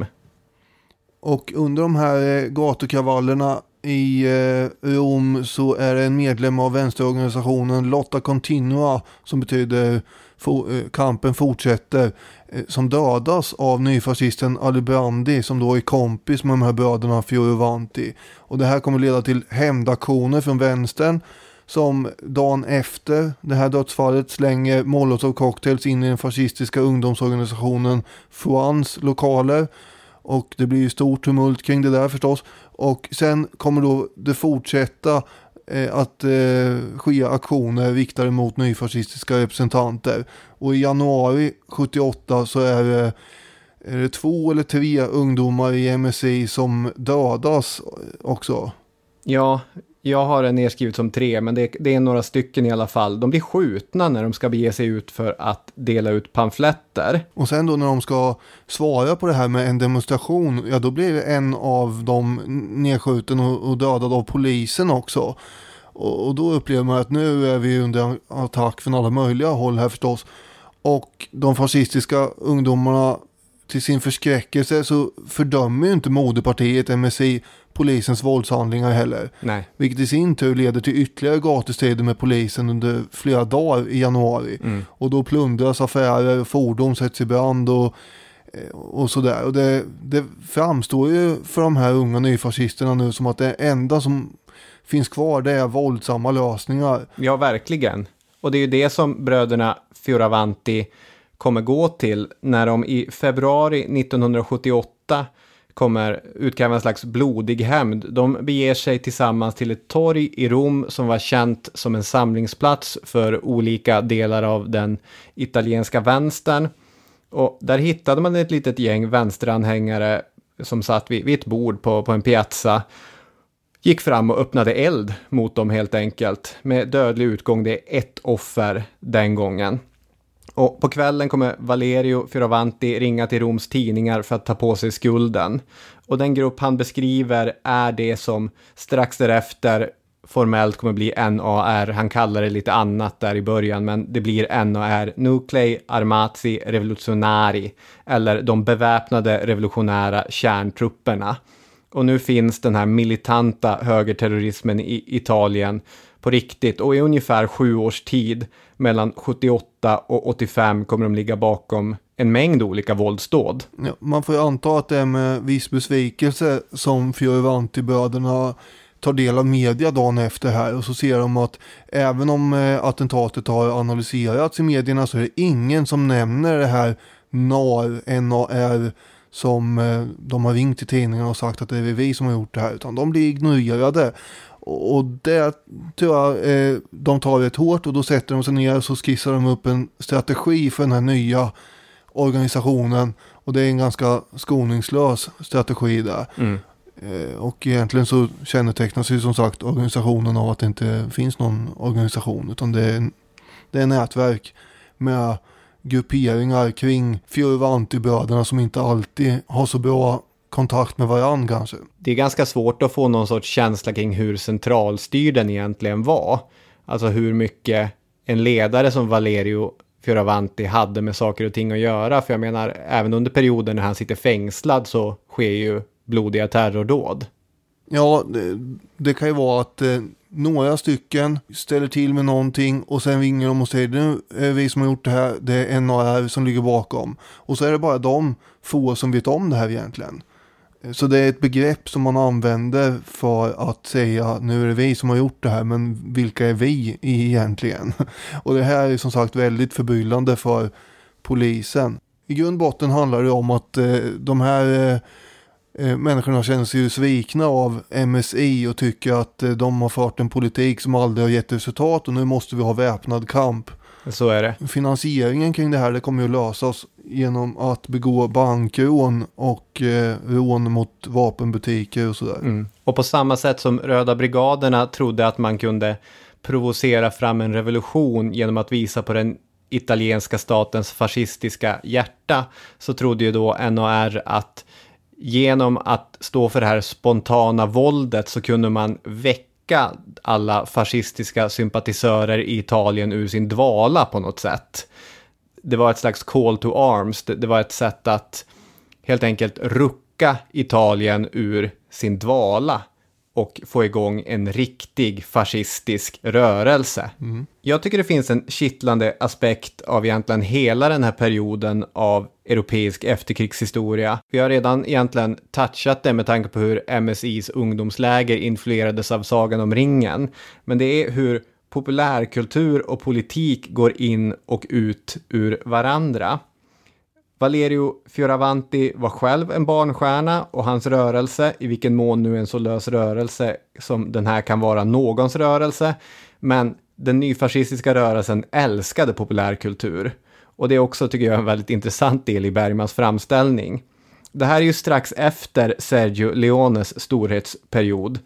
Och under de här gatukravallerna i Rom så är det en medlem av vänsterorganisationen Lotta Continua, som betyder kampen fortsätter, som dödas av nyfascisten Alibrandi, som då är kompis med de här bröderna Fioravanti. Och det här kommer leda till hämndaktioner från vänstern, som dagen efter det här dödsfallet slänger Molotov-cocktails in i den fascistiska ungdomsorganisationen Fuans lokaler. Och det blir ju stort tumult kring det där förstås. Och sen kommer då det fortsätta att ske aktioner riktade mot nyfascistiska representanter. Och i januari 78 så är det 2 eller 3 ungdomar i MSI som dödas också. Ja, jag har det nedskrivet som 3, men det är några stycken i alla fall. De blir skjutna när de ska bege sig ut för att dela ut pamfletter. Och sen då när de ska svara på det här med en demonstration, ja då blir en av dem nedskjuten och dödad av polisen också. Och då upplever man att nu är vi under attack från alla möjliga håll här förstås. Och de fascistiska ungdomarna, till sin förskräckelse, så fördömer ju inte moderpartiet MSI polisens våldshandlingar heller. Nej. Vilket i sin tur leder till ytterligare gatustrider med polisen under flera dagar i januari. Och då plundras affärer, fordon sätts i brand och sådär. Och det framstår ju för de här unga nyfascisterna nu som att det enda som finns kvar, det är våldsamma lösningar. Ja, verkligen. Och det är ju det som bröderna Fioravanti kommer gå till när de i februari 1978 kommer utkräva en slags blodig hämnd. De beger sig tillsammans till ett torg i Rom som var känt som en samlingsplats för olika delar av den italienska vänstern. Och där hittade man ett litet gäng vänsteranhängare som satt vid ett bord på en piazza. Gick fram och öppnade eld mot dem helt enkelt. Med dödlig utgång, det är 1 offer den gången. Och på kvällen kommer Valerio Fioravanti ringa till Roms tidningar för att ta på sig skulden. Och den grupp han beskriver är det som strax därefter formellt kommer bli NAR. Han kallar det lite annat där i början, men det blir NAR, Nuclei Armati Revoluzionari, eller de beväpnade revolutionära kärntrupperna. Och nu finns den här militanta högerterrorismen i Italien på riktigt, och i ungefär 7 års tid, mellan 78 och 85, kommer de ligga bakom en mängd olika våldsdåd. Ja, man får ju anta att det är med viss besvikelse som Fioravanti-bröderna tar del av media dagen efter här, och så ser de att även om attentatet har analyserats i medierna så är det ingen som nämner det här NAR som de har ringt till tidningarna och sagt att det är vi som har gjort det här, utan de blir ignorerade. Och det tror jag de tar rätt hårt, och då sätter de sig ner och så skissar de upp en strategi för den här nya organisationen, och det är en ganska skoningslös strategi där. Och egentligen så kännetecknas ju som sagt organisationen av att det inte finns någon organisation, utan det är nätverk med grupperingar kring Fioravanti-bröderna som inte alltid har så bra kontakt med varandra kanske. Det är ganska svårt att få någon sorts känsla kring hur centralstyrd den egentligen var. Alltså hur mycket en ledare som Valerio Fioravanti hade med saker och ting att göra. För jag menar, även under perioden när han sitter fängslad så sker ju blodiga terrordåd. Ja, det kan ju vara att några stycken ställer till med någonting och sen ringer de och säger nu är vi som har gjort det här, det är NAR som ligger bakom. Och så är det bara de få som vet om det här egentligen. Så det är ett begrepp som man använder för att säga nu är det vi som har gjort det här, men vilka är vi egentligen? Och det här är som sagt väldigt förbryllande för polisen. I grund och botten handlar det om att de här människorna känner sig ju svikna av MSI och tycker att de har fört en politik som aldrig har gett resultat, och nu måste vi ha väpnad kamp. Så är det. Finansieringen kring det här, det kommer ju lösas genom att begå bankrån och rån mot vapenbutiker och sådär. Och på samma sätt som Röda brigaderna trodde att man kunde provocera fram en revolution genom att visa på den italienska statens fascistiska hjärta, så trodde ju då NAR att genom att stå för det här spontana våldet så kunde man väcka alla fascistiska sympatisörer i Italien ur sin dvala på något sätt. Det var ett slags call to arms. Det var ett sätt att helt enkelt rucka Italien ur sin dvala och få igång en riktig fascistisk rörelse. Jag tycker det finns en kittlande aspekt av egentligen hela den här perioden av europeisk efterkrigshistoria. Vi har redan egentligen touchat det med tanke på hur MSIs ungdomsläger influerades av Sagan om ringen. Men det är hur populärkultur och politik går in och ut ur varandra. Valerio Fioravanti var själv en barnstjärna och hans rörelse, i vilken mån nu en så lös rörelse som den här kan vara någons rörelse, men den nyfascistiska rörelsen älskade populärkultur. Och det är också, tycker jag, en väldigt intressant del i Bergmans framställning. Det här är ju strax efter Sergio Leones storhetsperiod.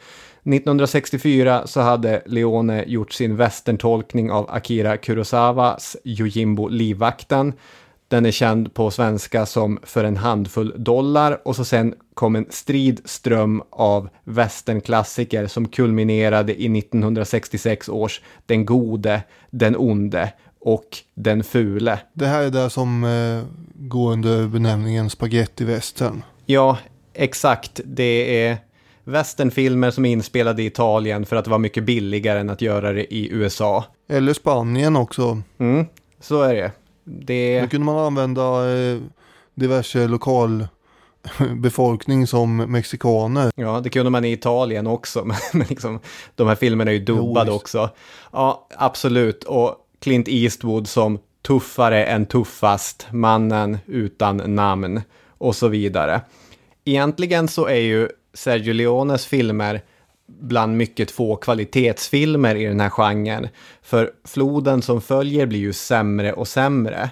1964 så hade Leone gjort sin västerntolkning av Akira Kurosawas Yojimbo Livvakten. Den är känd på svenska som För en handfull dollar, och så sen kom en stridström av westernklassiker som kulminerade i 1966 års Den gode, Den onde och Den fule. Det här är det som går under benämningen spaghetti-western. Ja, exakt. Det är westernfilmer som är inspelade i Italien för att det var mycket billigare än att göra det i USA. Eller Spanien också. Så är det. Då kunde man använda diverse lokalbefolkning som mexikaner. Ja, det kunde man i Italien också. Men liksom, de här filmerna är ju dubbade också. Ja, absolut. Och Clint Eastwood som tuffare än tuffast, mannen utan namn och så vidare. Egentligen så är ju Sergio Leones filmer bland mycket få kvalitetsfilmer i den här genren. För floden som följer blir ju sämre och sämre.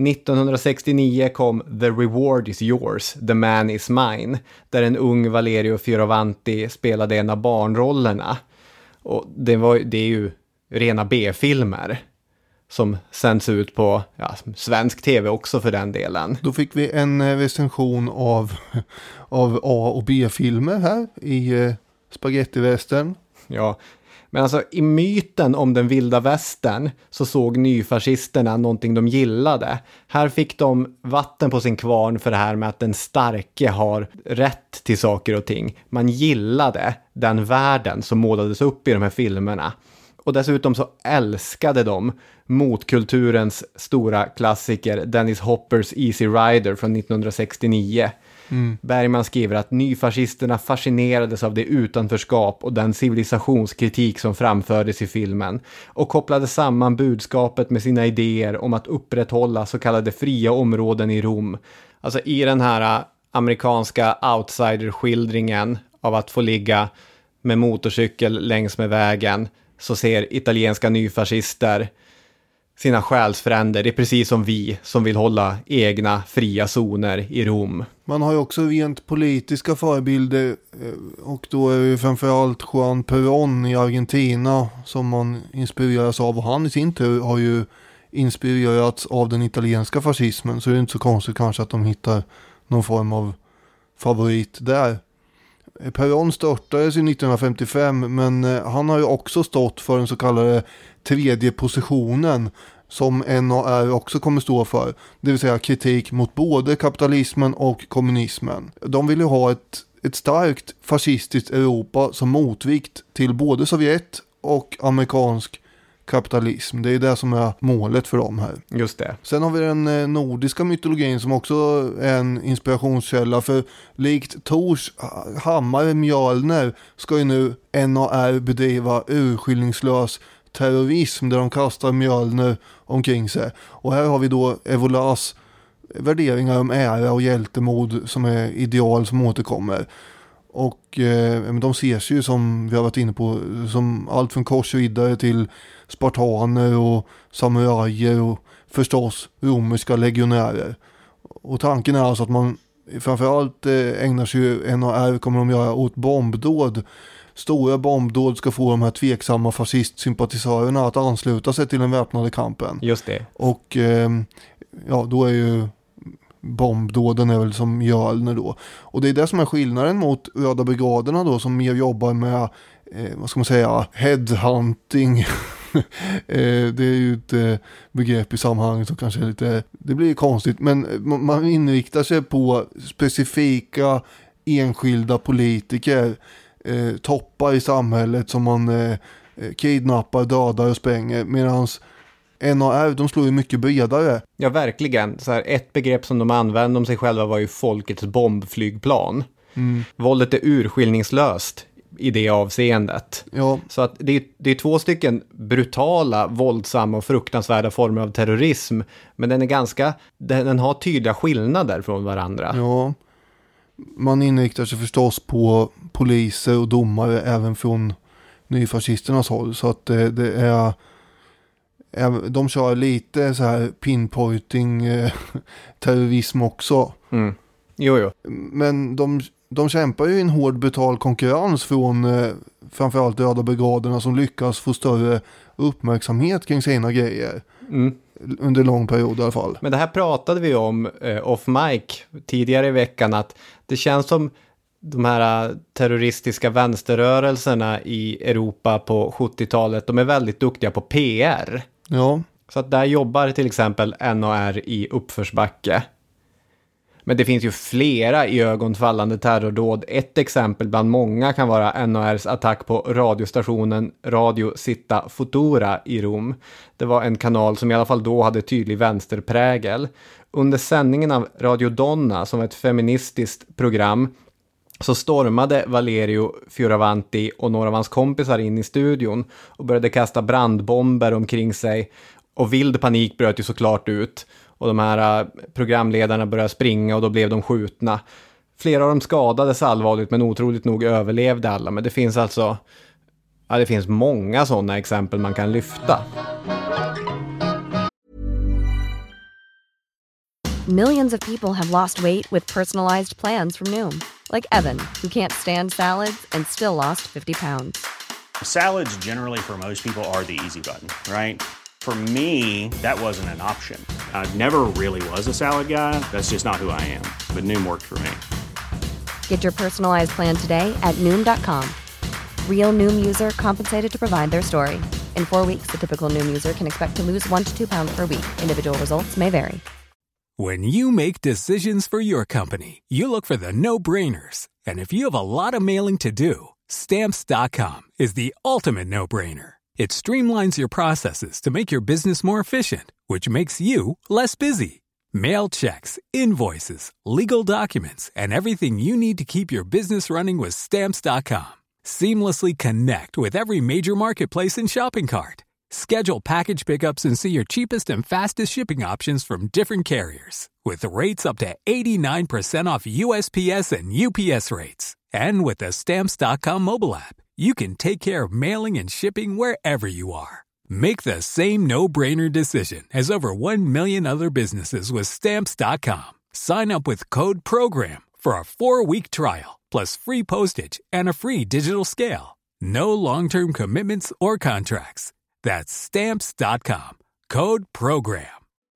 1969 kom The Reward is Yours, The Man is Mine, där en ung Valerio Fioravanti spelade en av barnrollerna. Och det är ju rena B-filmer som sänds ut på svensk tv också för den delen. Då fick vi en recension av A- och B-filmer här i spaghetti-western. Ja, men alltså i myten om den vilda västern så såg nyfascisterna någonting de gillade. Här fick de vatten på sin kvarn för det här med att den starke har rätt till saker och ting. Man gillade den världen som målades upp i de här filmerna. Och dessutom så älskade de motkulturens stora klassiker Dennis Hoppers Easy Rider från 1969. Bergman skriver att nyfascisterna fascinerades av det utanförskap och den civilisationskritik som framfördes i filmen och kopplade samman budskapet med sina idéer om att upprätthålla så kallade fria områden i Rom. Alltså i den här amerikanska outsider-skildringen av att få ligga med motorcykel längs med vägen så ser italienska nyfascister sina själsfränder. Det är precis som vi som vill hålla egna fria zoner i Rom. Man har ju också rent politiska förebilder och då är det framförallt Juan Perón i Argentina som man inspireras av, och han i sin tur har ju inspirerats av den italienska fascismen, så det är inte så konstigt kanske att de hittar någon form av favorit där. Perón störtades 1955, men han har ju också stått för den så kallade tredje positionen som NAR också kommer stå för, det vill säga kritik mot både kapitalismen och kommunismen. De vill ju ha ett starkt fascistiskt Europa som motvikt till både Sovjet och amerikansk kapitalism. Det är det som är målet för dem här. Just det. Sen har vi den nordiska mytologin som också är en inspirationskälla, för likt Tors hammare Mjölner ska ju nu NAR bedriva urskillningslös terrorism där de kastar Mjölner omkring sig. Och här har vi då Evolas värderingar om ära och hjältemod som är ideal som återkommer. Och de ses ju, som vi har varit inne på, som allt från korsriddare till spartaner och samurajer och förstås romerska legionärer. Och tanken är alltså att man framförallt ägnar sig, NAR kommer de göra, åt bombdåd stora bombdåd ska få de här tveksamma fascistsympatisörerna att ansluta sig till den väpnade kampen. Just det. Och då är ju bombdåden är väl som Mjölner då. Och det är det som är skillnaden mot Röda brigaderna då, som mer jobbar med vad ska man säga, headhunting. Det är ju ett begrepp i sammanhanget som kanske är lite, det blir konstigt, men man inriktar sig på specifika enskilda politiker, toppar i samhället som man kidnappar, dödar och spränger, medans NAR, de slår ju mycket bredare. Ja, verkligen. Så här, ett begrepp som de använde om sig själva var ju folkets bombflygplan. Våldet är urskiljningslöst i det avseendet. Ja. Så att det är 2 stycken brutala, våldsamma och fruktansvärda former av terrorism, men den har tydliga skillnader från varandra. Ja, man inriktar sig förstås på poliser och domare även från nyfascisternas håll, så att det är de kör lite så här pinpointing terrorism också. Jo. Men de kämpar ju i en hård brutal konkurrens från framförallt Röda brigaderna, som lyckas få större uppmärksamhet kring sina grejer. Under en lång period i alla fall. Men det här pratade vi om off mic tidigare i veckan, att det känns som de här terroristiska vänsterrörelserna i Europa på 70-talet, de är väldigt duktiga på PR. Ja. Så att där jobbar till exempel NAR i uppförsbacke. Men det finns ju flera i ögonfallande terrordåd. Ett exempel bland många kan vara NARs attack på radiostationen Radio Città Futura i Rom. Det var en kanal som i alla fall då hade tydlig vänsterprägel. Under sändningen av Radio Donna, som var ett feministiskt program, så stormade Valerio Fioravanti och några av hans kompisar in i studion och började kasta brandbomber omkring sig. Och vild panik bröt ju såklart ut. Och de här programledarna började springa och då blev de skjutna. Flera av dem skadades allvarligt, men otroligt nog överlevde alla. Men det finns alltså, det finns många sådana exempel man kan lyfta. Millions of people have lost weight with personalized plans from Noom. Like Evan, who can't stand salads and still lost 50 pounds. Salads generally for most people are the easy button, right? For me, that wasn't an option. I never really was a salad guy. That's just not who I am. But Noom worked for me. Get your personalized plan today at Noom.com. Real Noom user compensated to provide their story. In 4 weeks, the typical Noom user can expect to lose 1 to 2 pounds per week. Individual results may vary. When you make decisions for your company, you look for the no-brainers. And if you have a lot of mailing to do, Stamps.com is the ultimate no-brainer. It streamlines your processes to make your business more efficient, which makes you less busy. Mail checks, invoices, legal documents, and everything you need to keep your business running with Stamps.com. Seamlessly connect with every major marketplace and shopping cart. Schedule package pickups and see your cheapest and fastest shipping options from different carriers. With rates up to 89% off USPS and UPS rates. And with the Stamps.com mobile app, you can take care of mailing and shipping wherever you are. Make the same no-brainer decision as over 1 million other businesses with Stamps.com. Sign up with code PROGRAM for a 4-week trial, plus free postage and a free digital scale. No long-term commitments or contracts. That's Stamps.com. Code PROGRAM.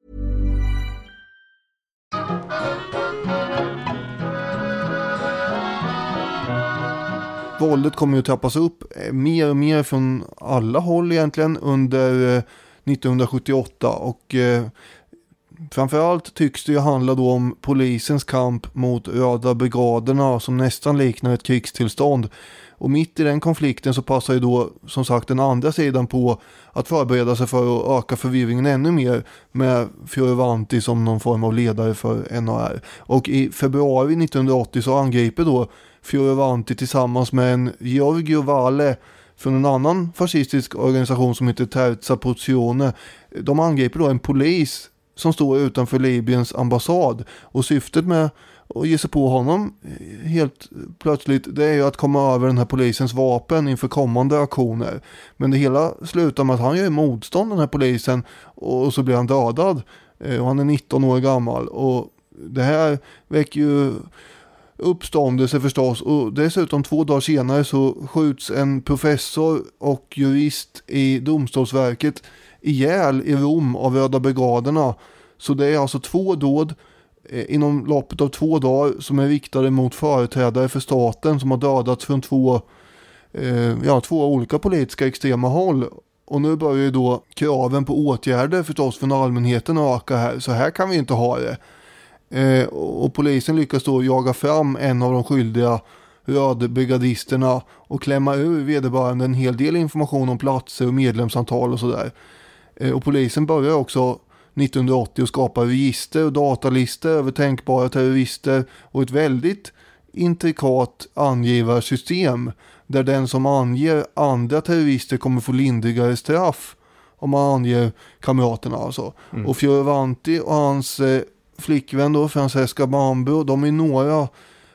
Våldet kommer ju att trappas upp mer och mer från alla håll egentligen under 1978 och framförallt tycks det ju handla då om polisens kamp mot Röda brigaderna som nästan liknar ett krigstillstånd. Och mitt i den konflikten så passar ju då som sagt den andra sidan på att förbereda sig för att öka förvirringen ännu mer med Fioravanti som någon form av ledare för NAR. Och i februari 1980 så angriper då Fioravanti tillsammans med en Giorgio Vale från en annan fascistisk organisation som heter Terza Porzione. De angriper då en polis som står utanför Libyens ambassad och syftet med att ge sig på honom helt plötsligt det är ju att komma över den här polisens vapen inför kommande aktioner. Men det hela slutar med att han gör motstånd den här polisen och så blir han dödad och han är 19 år gammal och det här väcker ju uppståndelse förstås, och dessutom 2 dagar senare så skjuts en professor och jurist i domstolsverket ihjäl i Rom av Röda brigaderna. Så det är alltså 2 dåd inom loppet av 2 dagar som är riktade mot företrädare för staten som har dödats från 2 olika politiska extrema håll. Och nu börjar ju då kraven på åtgärder förstås från allmänheten att öka här. Så här kan vi inte ha det. Och polisen lyckas då jaga fram en av de skyldiga rödbrigadisterna och klämma ur vederbörande en hel del information om platser och medlemsantal och sådär. Och polisen börjar också 1980 att skapa register och datalistor över tänkbara terrorister och ett väldigt intrikat angivarsystem där den som anger andra terrorister kommer få lindrigare straff om man anger kamraterna alltså. Och Fioravanti och hans flickvän då, Francesca Bambu, de är några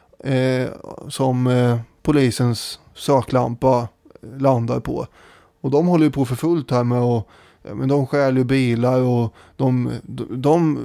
som polisens söklampa landar på. Och de håller ju på för fullt här med att men de stjäl ju bilar och de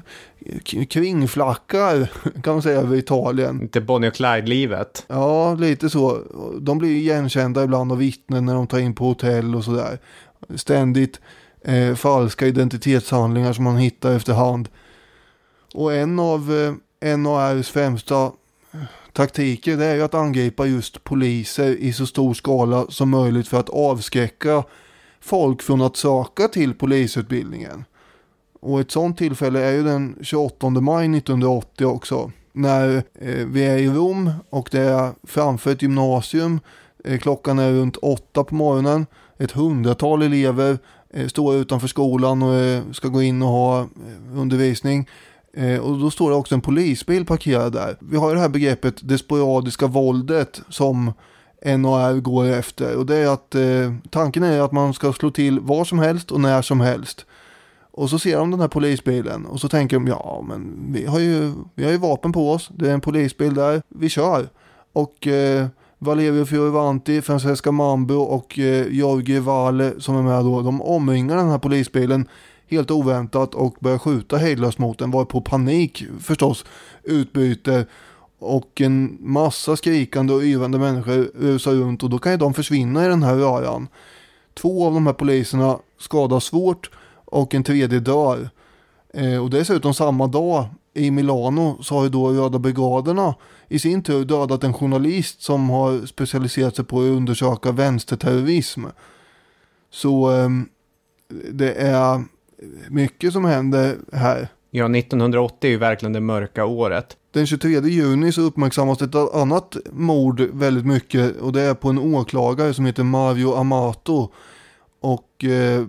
kringflackar kan man säga över Italien. Inte Bonnie och Clyde-livet. Ja, lite så. De blir igenkända ibland av vittnen när de tar in på hotell och sådär. Ständigt falska identitetshandlingar som man hittar efterhand. Och en av NARs främsta taktiker, det är ju att angripa just poliser i så stor skala som möjligt för att avskräcka folk från att söka till polisutbildningen. Och ett sånt tillfälle är ju den 28 maj 1980 också. När vi är i Rom och det är framför ett gymnasium. Klockan är runt 8 på morgonen. Ett 100-tal elever står utanför skolan och ska gå in och ha undervisning. Och då står det också en polisbil parkerad där. Vi har ju det här begreppet det sporadiska våldet som NAR går efter. Och det är att tanken är att man ska slå till var som helst och när som helst. Och så ser de den här polisbilen och så tänker de, ja men vi har ju vapen på oss. Det är en polisbil där, vi kör. Och Valerio Fioravanti, Francesca Bambu och Jorge Valle som är med då, de omringar den här polisbilen helt oväntat och börjar skjuta hejdlöst mot den. Var på panik förstås utbyter och en massa skrikande och yrande människor rusar runt och då kan ju de försvinna i den här röran. 2 av de här poliserna skadas svårt och en 3:e dör. Och dessutom samma dag i Milano så har ju då Röda brigaderna i sin tur dödat en journalist som har specialiserat sig på att undersöka vänsterterrorism. Så det är mycket som händer här. Ja, 1980 är ju verkligen det mörka året. Den 23 juni så uppmärksammas ett annat mord väldigt mycket och det är på en åklagare som heter Mario Amato. Och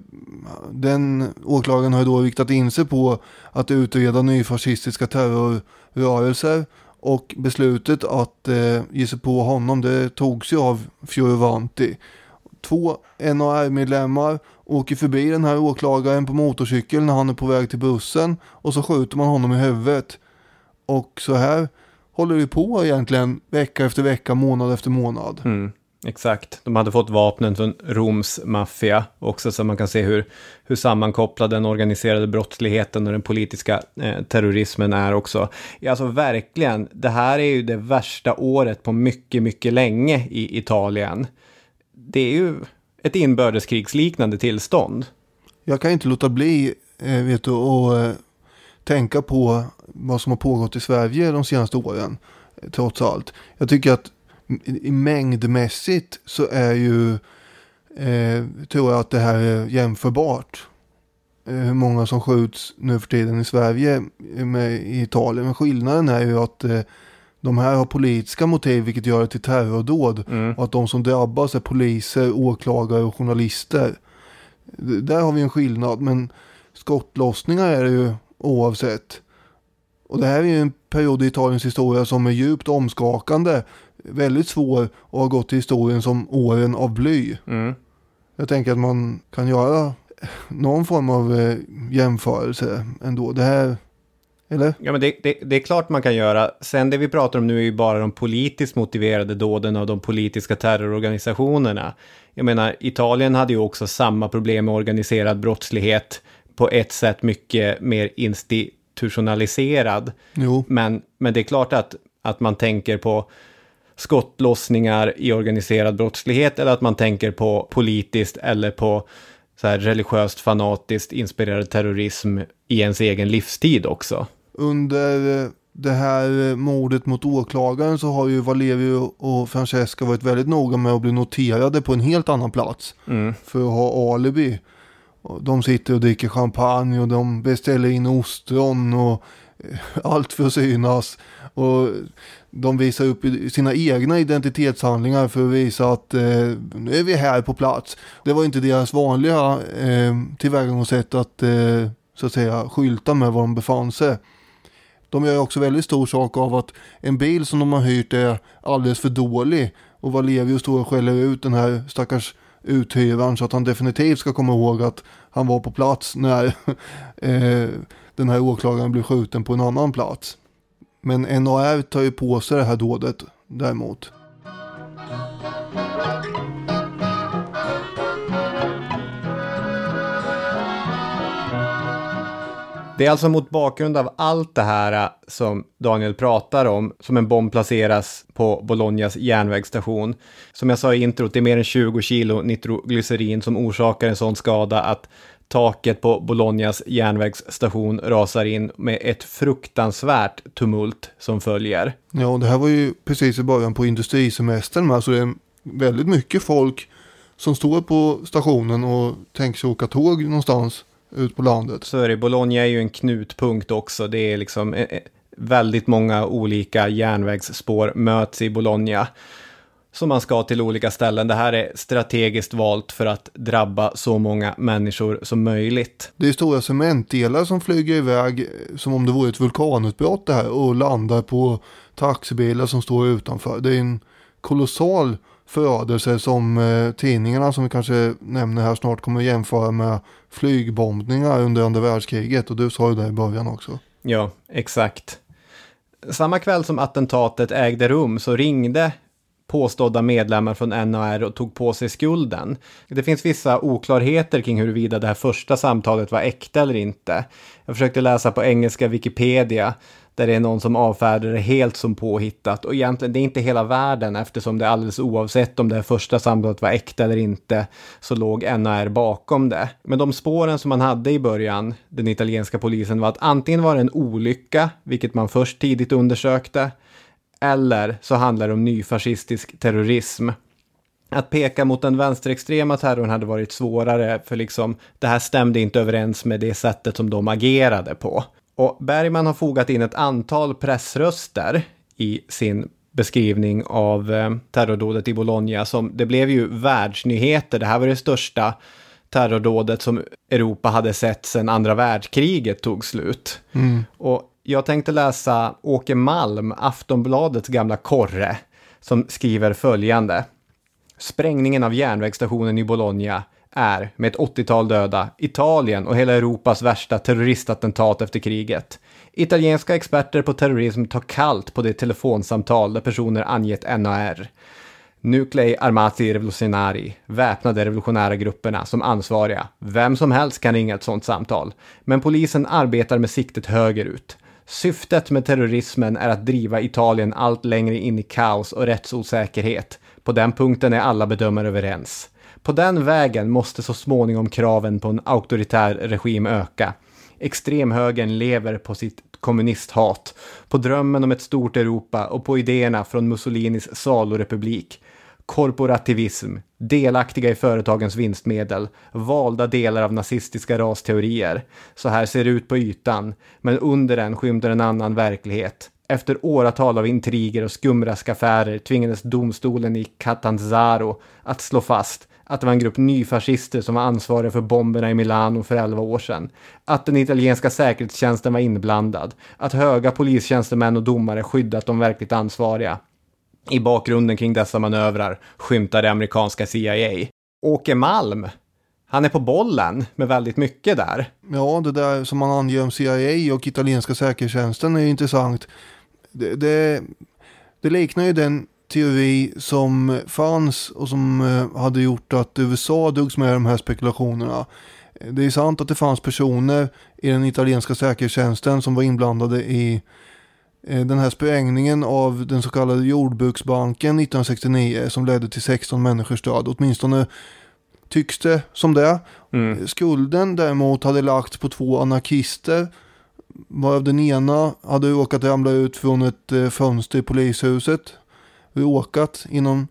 den åklagaren har då riktat in sig på att utreda nyfascistiska terrorrörelser och beslutet att ge sig på honom det togs ju av Fioravanti. 2 NAR-medlemmar åker förbi den här åklagaren på motorcykel när han är på väg till bussen och så skjuter man honom i huvudet. Och så här håller det på egentligen vecka efter vecka, månad efter månad. Exakt. De hade fått vapnen från Roms maffia också, så man kan se hur sammankopplad den organiserade brottsligheten och den politiska terrorismen är också. Alltså verkligen, det här är ju det värsta året på mycket, mycket länge i Italien. Det är ju ett inbördeskrigsliknande tillstånd. Jag kan inte låta bli att tänka på vad som har pågått i Sverige de senaste åren, trots allt. Jag tycker att i mängdmässigt så är ju tror jag att det här är jämförbart. Hur många som skjuts nu för tiden i Sverige med i Italien. Men skillnaden är ju att de här har politiska motiv vilket gör det till terrordåd. Och att de som drabbas är poliser, åklagare och journalister. Där har vi en skillnad, men skottlossningar är det ju oavsett. Och det här är ju en period i Italiens historia som är djupt omskakande. Väldigt svår och har gått till historien som åren av bly. Jag tänker att man kan göra någon form av jämförelse ändå. Det här, eller? Ja, men det är klart man kan göra. Sen det vi pratar om nu är ju bara de politiskt motiverade dåden av de politiska terrororganisationerna. Jag menar, Italien hade ju också samma problem med organiserad brottslighet, på ett sätt mycket mer institutionaliserad. Jo. Men det är klart att Att man tänker på skottlossningar i organiserad brottslighet eller att man tänker på politiskt eller på så här religiöst fanatiskt inspirerad terrorism i ens egen livstid också. Under det här mordet mot åklagaren så har ju Valerio och Francesca varit väldigt noga med att bli noterade på en helt annan plats för att ha alibi. De sitter och dricker champagne och de beställer in ostron och allt för att synas. Och de visar upp sina egna identitetshandlingar för att visa att nu är vi här på plats. Det var inte deras vanliga tillvägagångssätt att så att säga skylta med var de befann sig. De gör också väldigt stor sak av att en bil som de har hyrt är alldeles för dålig. Och Valerio står och skäller ut den här stackars uthyraren så att han definitivt ska komma ihåg att han var på plats när den här åklagaren blev skjuten på en annan plats. Men NAR tar ju på sig det här dådet däremot. Det är alltså mot bakgrund av allt det här som Daniel pratar om som en bomb placeras på Bolognas järnvägsstation. Som jag sa i introt, det är mer än 20 kilo nitroglycerin som orsakar en sån skada att taket på Bolognas järnvägsstation rasar in med ett fruktansvärt tumult som följer. Ja, det här var ju precis i början på industrisemestern, men alltså det är väldigt mycket folk som står på stationen och tänker sig åka tåg någonstans ut på landet. Så är det, Bologna är ju en knutpunkt också. Det är liksom väldigt många olika järnvägsspår möts i Bologna som man ska till olika ställen. Det här är strategiskt valt för att drabba så många människor som möjligt. Det är stora cementdelar som flyger iväg som om det vore ett vulkanutbrott det här och landar på taxibilar som står utanför. Det är en kolossal förödelse som tidningarna som vi kanske nämner här snart kommer att jämföra med flygbombningar under andra världskriget, och du sa ju det i början också. Ja, exakt. Samma kväll som attentatet ägde rum så ringde påstådda medlemmar från NAR och tog på sig skulden. Det finns vissa oklarheter kring huruvida det här första samtalet var äkta eller inte. Jag försökte läsa på engelska Wikipedia där det är någon som avfärdar det helt som påhittat. Och egentligen det är inte hela världen, eftersom det alldeles oavsett om det här första samtalet var äkta eller inte så låg NAR bakom det. Men de spåren som man hade i början, den italienska polisen, var att antingen var det en olycka, vilket man först tidigt undersökte, eller så handlar det om nyfascistisk terrorism. Att peka mot den vänsterextrema terrorn hade varit svårare, för liksom det här stämde inte överens med det sättet som de agerade på. Och Bergman har fogat in ett antal pressröster i sin beskrivning av terrordådet i Bologna. Det blev ju världsnyheter. Det här var det största terrordådet som Europa hade sett sedan andra världskriget tog slut. Och jag tänkte läsa Åke Malm, Aftonbladets gamla korre, som skriver följande. Sprängningen av järnvägsstationen i Bologna är, med ett 80-tal döda, Italien och hela Europas värsta terroristattentat efter kriget. Italienska experter på terrorism tar kallt på det telefonsamtal där personer angett NAR. Nuclei Armati Revoluzionari, väpnade revolutionära grupperna som ansvariga. Vem som helst kan ringa ett sådant samtal. Men polisen arbetar med siktet högerut. Syftet med terrorismen är att driva Italien allt längre in i kaos och rättsosäkerhet. På den punkten är alla bedömare överens. På den vägen måste så småningom kraven på en auktoritär regim öka. Extremhögern lever på sitt kommunisthat, på drömmen om ett stort Europa och på idéerna från Mussolinis salorepublik. Korporativism, delaktiga i företagens vinstmedel, valda delar av nazistiska rasteorier. Så här ser det ut på ytan, men under den skymtar en annan verklighet. Efter åratal av intriger och skumraskaffärer tvingades domstolen i Catanzaro att slå fast att det var en grupp nyfascister som var ansvariga för bomberna i Milano för 11 år sedan. Att den italienska säkerhetstjänsten var inblandad. Att höga polistjänstemän och domare skyddat de verkligt ansvariga. I bakgrunden kring dessa manövrar skymtade amerikanska CIA. Åke Malm, han är på bollen med väldigt mycket där. Ja, det där som man anger om CIA och italienska säkerhetstjänsten är intressant. Det liknar ju den teori som fanns och som hade gjort att USA drogs med de här spekulationerna. Det är sant att det fanns personer i den italienska säkerhetstjänsten som var inblandade i Den här sprängningen av den så kallade jordbruksbanken 1969 som ledde till 16 människors död. Åtminstone tycks det som det. Skulden däremot hade lagts på 2 anarkister. Varav den ena hade råkat ramla ut från ett fönster i polishuset. Råkat inom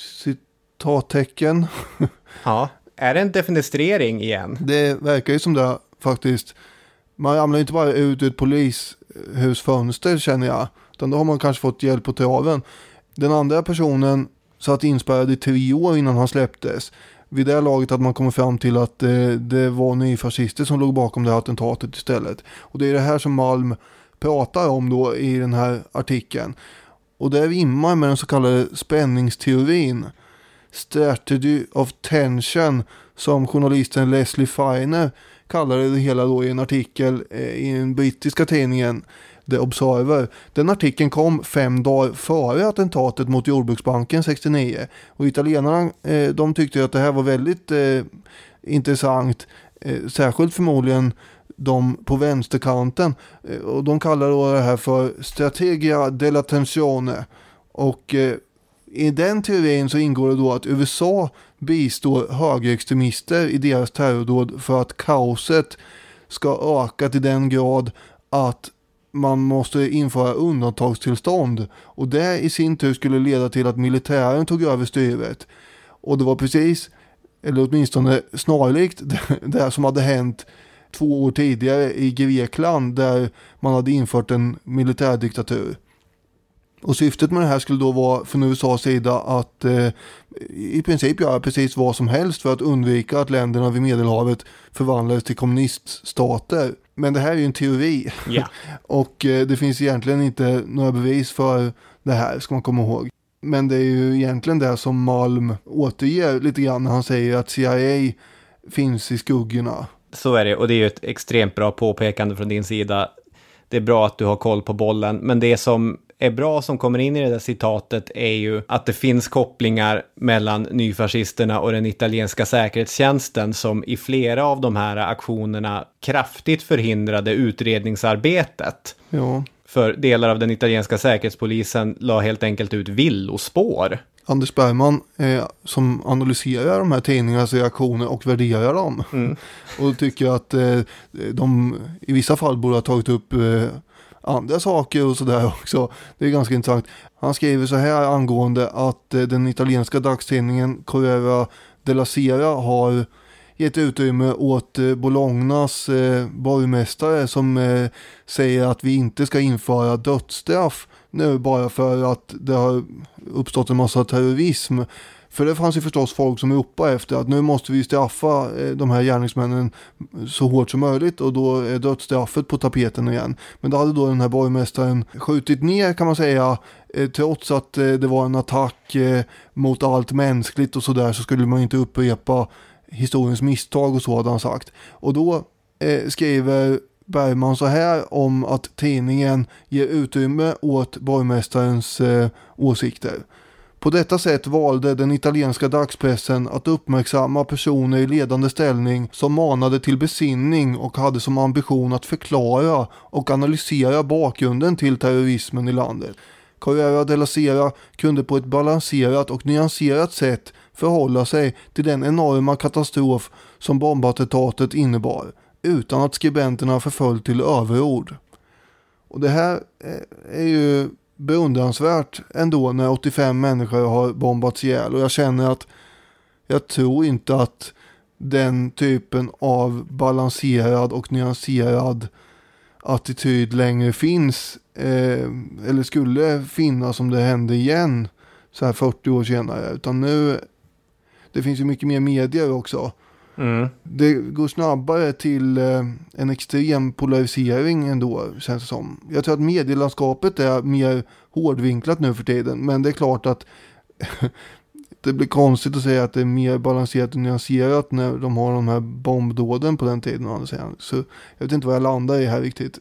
citattecken. Ja, är det en defenestrering igen? Det verkar ju som det faktiskt. Man ramlar inte bara ut ur ett polishusfönster känner jag. Utan då har man kanske fått hjälp på traven. Den andra personen satt inspärrad i 3 år innan han släpptes. Vid det laget hade man kommit fram till att det var nyfascister som låg bakom det här attentatet istället. Och det är det här som Malm pratar om då i den här artikeln. Och det rimmar med den så kallade spänningsteorin. Strategy of tension, som journalisten Leslie Feiner kallade det hela då i en artikel i den brittiska tidningen The Observer. Den artikeln kom 5 dagar före attentatet mot jordbruksbanken 69. Och italienarna de tyckte att det här var väldigt intressant. Särskilt förmodligen de på vänsterkanten. Och de kallar då det här för strategia della tensione. Och i den teorin så ingår det då att USA bistår högerextremister i deras terrordåd för att kaoset ska öka till den grad att man måste införa undantagstillstånd. Och det i sin tur skulle leda till att militären tog över styret. Och det var precis, eller åtminstone snarlikt, det som hade hänt 2 år tidigare i Grekland där man hade infört en militärdiktatur. Och syftet med det här skulle då vara från USAs sida att i princip göra precis vad som helst för att undvika att länderna vid Medelhavet förvandlades till kommuniststater. Men det här är ju en teori. Yeah. Och det finns egentligen inte några bevis för det här, ska man komma ihåg. Men det är ju egentligen det som Malm återger lite grann när han säger att CIA finns i skuggorna. Så är det, och det är ju ett extremt bra påpekande från din sida. Det är bra att du har koll på bollen, men det som är bra som kommer in i det där citatet är ju att det finns kopplingar mellan nyfascisterna och den italienska säkerhetstjänsten som i flera av de här aktionerna kraftigt förhindrade utredningsarbetet. Ja. För delar av den italienska säkerhetspolisen la helt enkelt ut villospår. Anders Bergman som analyserar de här tidningarnas reaktioner och värderar dem. Och tycker att de i vissa fall borde ha tagit upp andra saker och sådär också. Det är ganska intressant. Han skriver så här angående att den italienska dagstidningen Corriere della Sera har gett utrymme åt Bolognas borgmästare som säger att vi inte ska införa dödsstraff nu bara för att det har uppstått en massa terrorism. För det fanns ju förstås folk som ropade efter att nu måste vi straffa de här gärningsmännen så hårt som möjligt och då är dödsstraffet på tapeten igen. Men då hade då den här borgmästaren skjutit ner kan man säga, trots att det var en attack mot allt mänskligt och sådär, så skulle man inte upprepa historiens misstag och så hade han sagt. Och då skriver Bergman så här om att tidningen ger utrymme åt borgmästarens åsikter. På detta sätt valde den italienska dagspressen att uppmärksamma personer i ledande ställning som manade till besinning och hade som ambition att förklara och analysera bakgrunden till terrorismen i landet. Corriere della Sera kunde på ett balanserat och nyanserat sätt förhålla sig till den enorma katastrof som bombattentatet innebar, utan att skribenterna förföll till överord. Och det här är ju beundransvärt ändå när 85 människor har bombats ihjäl, och jag känner att jag tror inte att den typen av balanserad och nyanserad attityd längre finns eller skulle finnas om det hände igen så här 40 år senare, utan nu det finns ju mycket mer medier också. Det går snabbare till en extrem polarisering ändå, känns det som. Jag tror att medielandskapet är mer hårdvinklat nu för tiden, men det är klart att det blir konstigt att säga att det är mer balanserat och nyanserat när de har de här bombdåden på den tiden. Så jag vet inte vad jag landar i här riktigt.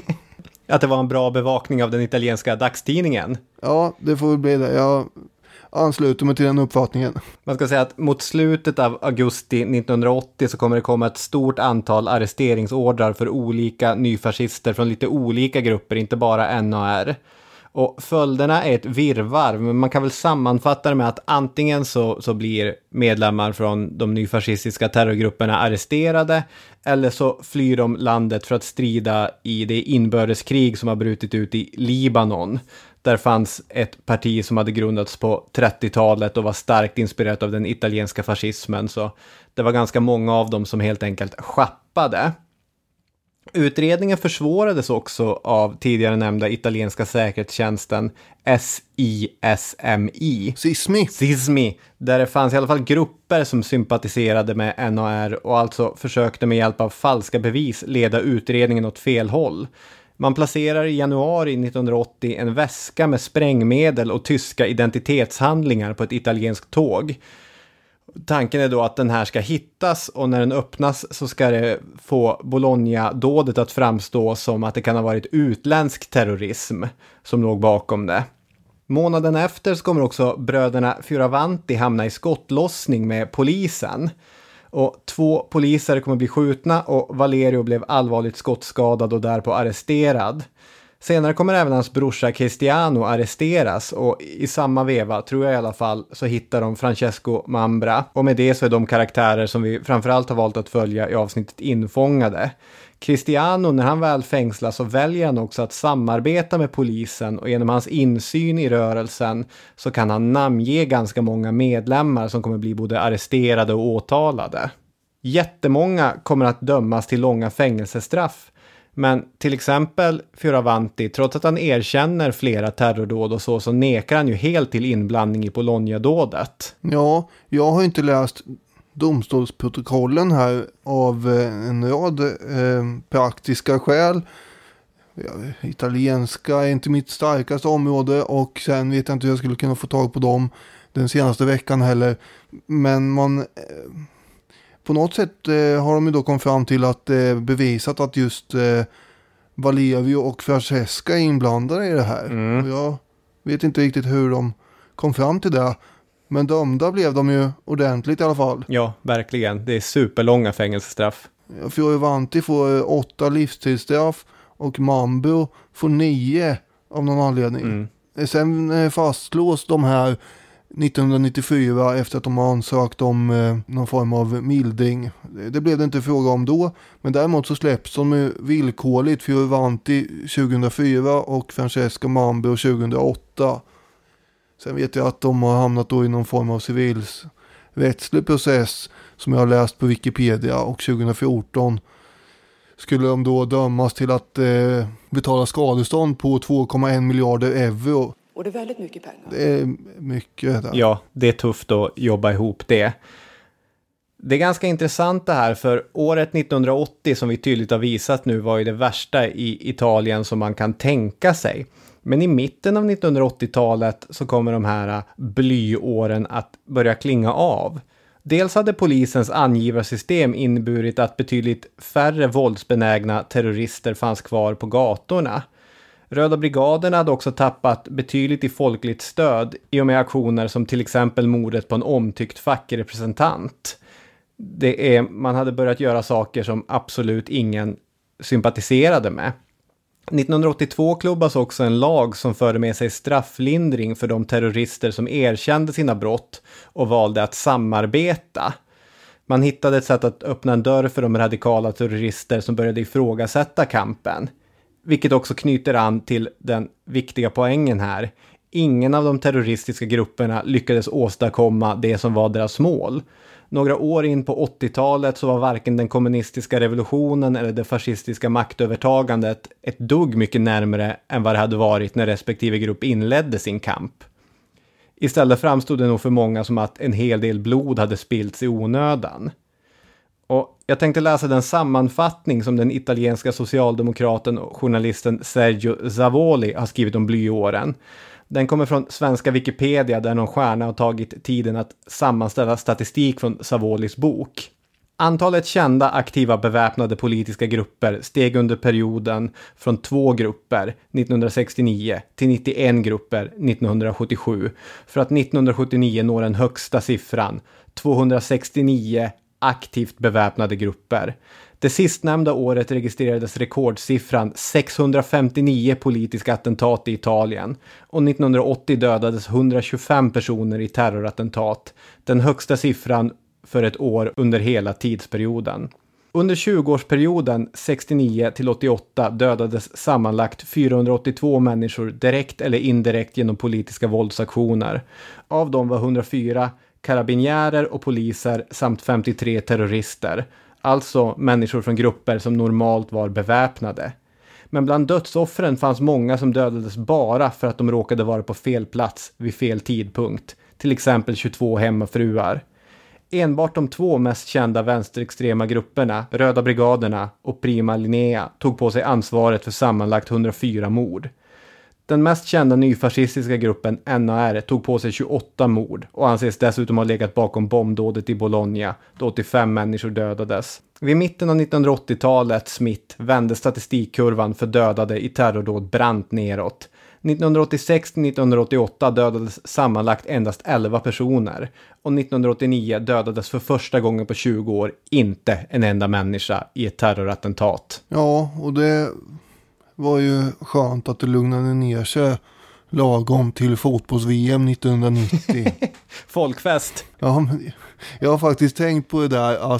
Att det var en bra bevakning av den italienska dagstidningen. Ja, det får väl bli det. ansluter mig till den uppfattningen. Man ska säga att mot slutet av augusti 1980 så kommer det komma ett stort antal arresteringsordrar för olika nyfascister från lite olika grupper, inte bara NAR. Och följderna är ett virrvarr, men man kan väl sammanfatta det med att antingen så blir medlemmar från de nyfascistiska terrorgrupperna arresterade, eller så flyr de landet för att strida i det inbördeskrig som har brutit ut i Libanon. Där fanns ett parti som hade grundats på 30-talet och var starkt inspirerat av den italienska fascismen, så det var ganska många av dem som helt enkelt schappade. Utredningen försvårades också av tidigare nämnda italienska säkerhetstjänsten SISMI, där det fanns i alla fall grupper som sympatiserade med NAR och alltså försökte med hjälp av falska bevis leda utredningen åt fel håll. Man placerar i januari 1980 en väska med sprängmedel och tyska identitetshandlingar på ett italienskt tåg. Tanken är då att den här ska hittas, och när den öppnas så ska det få Bologna-dådet att framstå som att det kan ha varit utländsk terrorism som låg bakom det. Månaden efter så kommer också bröderna Fioravanti hamna i skottlossning med polisen. Och 2 poliser kommer bli skjutna och Valerio blev allvarligt skottskadad och därpå arresterad. Senare kommer även hans brorsa Cristiano arresteras, och i samma veva, tror jag i alla fall, så hittar de Francesco Mambra. Och med det så är de karaktärer som vi framförallt har valt att följa i avsnittet infångade. Cristiano, när han väl fängslas, så väljer han också att samarbeta med polisen, och genom hans insyn i rörelsen så kan han namnge ganska många medlemmar som kommer bli både arresterade och åtalade. Jättemånga kommer att dömas till långa fängelsestraff. Men till exempel Fioravanti, trots att han erkänner flera terrordåd och så nekar han ju helt till inblandning i Bologna-dådet. Ja, jag har inte läst domstolsprotokollen här av en rad praktiska skäl. Italienska är inte mitt starkaste område, och sen vet jag inte hur jag skulle kunna få tag på dem den senaste veckan heller. Men man... På något sätt har de ju då kommit fram till att bevisat att just Valerio och Francesca är inblandade i det här. Och jag vet inte riktigt hur de kom fram till det. Men dömda blev de ju ordentligt i alla fall. Ja, verkligen. Det är superlånga fängelsestraff. Fioravanti får 8 livstidsstraff och Mambro får 9 av någon anledning. Sen fastslås de här 1994 efter att de har ansökt om någon form av mildring. Det blev det inte fråga om då, men däremot så släpps de villkorligt, Fioravanti 2004 och Francesca Mambro 2008. Sen vet jag att de har hamnat då i någon form av civilrättslig process som jag har läst på Wikipedia, och 2014 skulle de då dömas till att betala skadestånd på 2,1 miljarder euro. Och det är väldigt mycket pengar. Det är mycket där. Ja, det är tufft att jobba ihop det. Det är ganska intressant det här, för året 1980 som vi tydligt har visat nu var ju det värsta i Italien som man kan tänka sig. Men i mitten av 1980-talet så kommer de här blyåren att börja klinga av. Dels hade polisens angivarsystem inneburit att betydligt färre våldsbenägna terrorister fanns kvar på gatorna. Röda brigaderna hade också tappat betydligt i folkligt stöd i och med aktioner som till exempel mordet på en omtyckt fackrepresentant. Man hade börjat göra saker som absolut ingen sympatiserade med. 1982 klubbas också en lag som förde med sig strafflindring för de terrorister som erkände sina brott och valde att samarbeta. Man hittade ett sätt att öppna en dörr för de radikala terrorister som började ifrågasätta kampen. Vilket också knyter an till den viktiga poängen här. Ingen av de terroristiska grupperna lyckades åstadkomma det som var deras mål. Några år in på 80-talet så var varken den kommunistiska revolutionen eller det fascistiska maktövertagandet ett dugg mycket närmare än vad det hade varit när respektive grupp inledde sin kamp. Istället framstod det nog för många som att en hel del blod hade spillts i onödan. Och jag tänkte läsa den sammanfattning som den italienska socialdemokraten och journalisten Sergio Zavoli har skrivit om blyåren. Den kommer från svenska Wikipedia där någon stjärna har tagit tiden att sammanställa statistik från Savolis bok. Antalet kända aktiva beväpnade politiska grupper steg under perioden från 2 grupper 1969 till 91 grupper 1977 för att 1979 nå den högsta siffran, 269 aktivt beväpnade grupper. Det sistnämnda året registrerades rekordsiffran 659 politiska attentat i Italien och 1980 dödades 125 personer i terrorattentat, den högsta siffran för ett år under hela tidsperioden. Under 20-årsperioden 69 till 88 dödades sammanlagt 482 människor direkt eller indirekt genom politiska våldsaktioner. Av dem var 104 karabinjärer och poliser samt 53 terrorister, alltså människor från grupper som normalt var beväpnade. Men bland dödsoffren fanns många som dödades bara för att de råkade vara på fel plats vid fel tidpunkt, till exempel 22 hemmafruar. Enbart de 2 mest kända vänsterextrema grupperna, Röda brigaderna och Prima Linea, tog på sig ansvaret för sammanlagt 104 mord. Den mest kända nyfascistiska gruppen NAR tog på sig 28 mord och anses dessutom ha legat bakom bombdådet i Bologna då 85 människor dödades. Vid mitten av 1980-talets mitt vände statistikkurvan för dödade i terrordåd brant neråt. 1986 till 1988 dödades sammanlagt endast 11 personer och 1989 dödades för första gången på 20 år inte en enda människa i ett terrorattentat. Ja, och det var ju skönt att det lugnade ner sig lagom till fotbolls-VM 1990. Folkfest. Ja, men jag har faktiskt tänkt på det där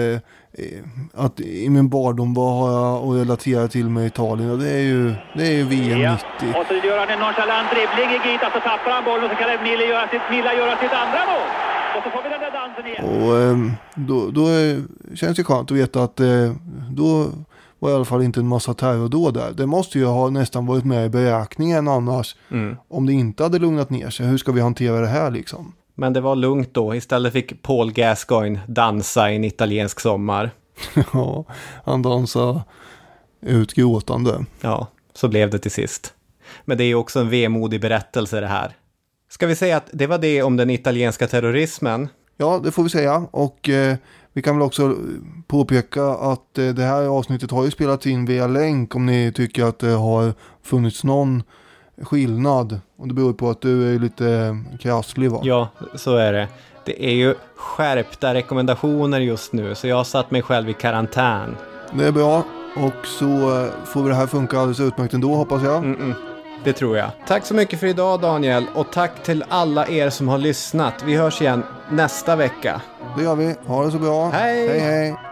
att i min barndom har jag att relatera till med Italien och det är ju VM 90. Och så gör han en nonchalant dribbling i Gita, så tappar han bollen och så kan Milla göra sitt andra mål. Och så får vi den där dansen igen. Och då känns det skönt att veta att då var i alla fall inte en massa terrordåd där. Det måste ju ha nästan varit med i beräkningen annars. Om det inte hade lugnat ner sig. Hur ska vi hantera det här liksom? Men det var lugnt då. Istället fick Paul Gascoigne dansa i en italiensk sommar. Ja, han dansade utgråtande. Ja, så blev det till sist. Men det är ju också en vemodig berättelse det här. Ska vi säga att det var det om den italienska terrorismen? Ja, det får vi säga. Och vi kan väl också påpeka att det här avsnittet har ju spelats in via länk om ni tycker att det har funnits någon skillnad. Och det beror på att du är lite krasslig, va? Ja, så är det. Det är ju skärpta rekommendationer just nu så jag har satt mig själv i karantän. Det är bra. Och så får det här funka alldeles utmärkt ändå, hoppas jag. Det tror jag. Tack så mycket för idag, Daniel. Och tack till alla er som har lyssnat. Vi hörs igen nästa vecka. Det gör vi. Ha det så bra. Hej! Hej, hej.